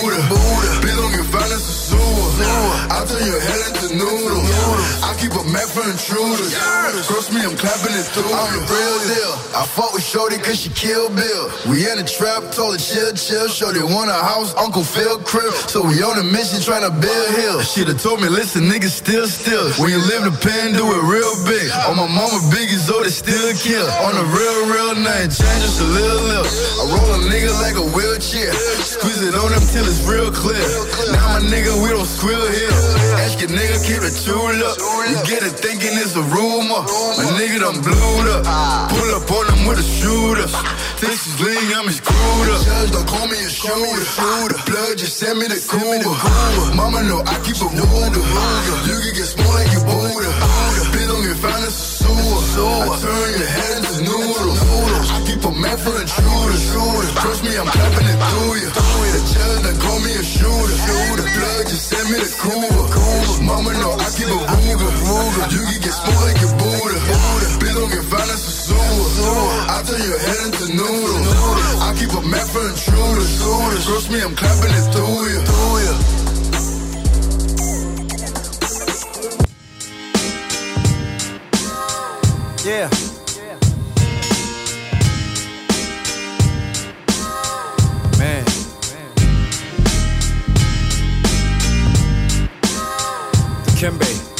Bitch, don't get violence or sewer. I'll turn your head into noodles. I keep a Mac for intruders. Trust me, I'm clapping it through. I'm the real deal. I fought with Shorty cause she killed Bill. We in the trap, told her chill, chill. Shorty want a house, Uncle Phil crib. So we on a mission trying to build hills. She'da told me, listen, niggas still still. When you live the pen, do it real big. On my mama biggie, so they still kill. On the real, real name, change just a little lip. I roll a nigga like a wheelchair. Squeeze it on him till it's real clear. Now my nigga, we don't squill here. Ask your nigga, keep it true up. You get it thinking it's a rumor. My nigga done blew up. Pull up on him with a shooter. Think she's lean, I'm screwed up. Judge don't call me a shooter. Blood just send me the Cuba. Mama know I keep a Buddha. You can get small like you Buddha. Bitch don't get found as a sewer. I turn your head into noodles. I keep a man for intruders. Trust me, I'm clapping it through you. The judge done call me a shooter. The blood just send me the Cuba. Mama know I keep a Ruger. You can get small like your Buddha. Bitch don't get found as a sewer. I turn your head into noodles. I keep a man for intruders. Trust me, I'm clapping it through you. Yeah. Man. Dikembe.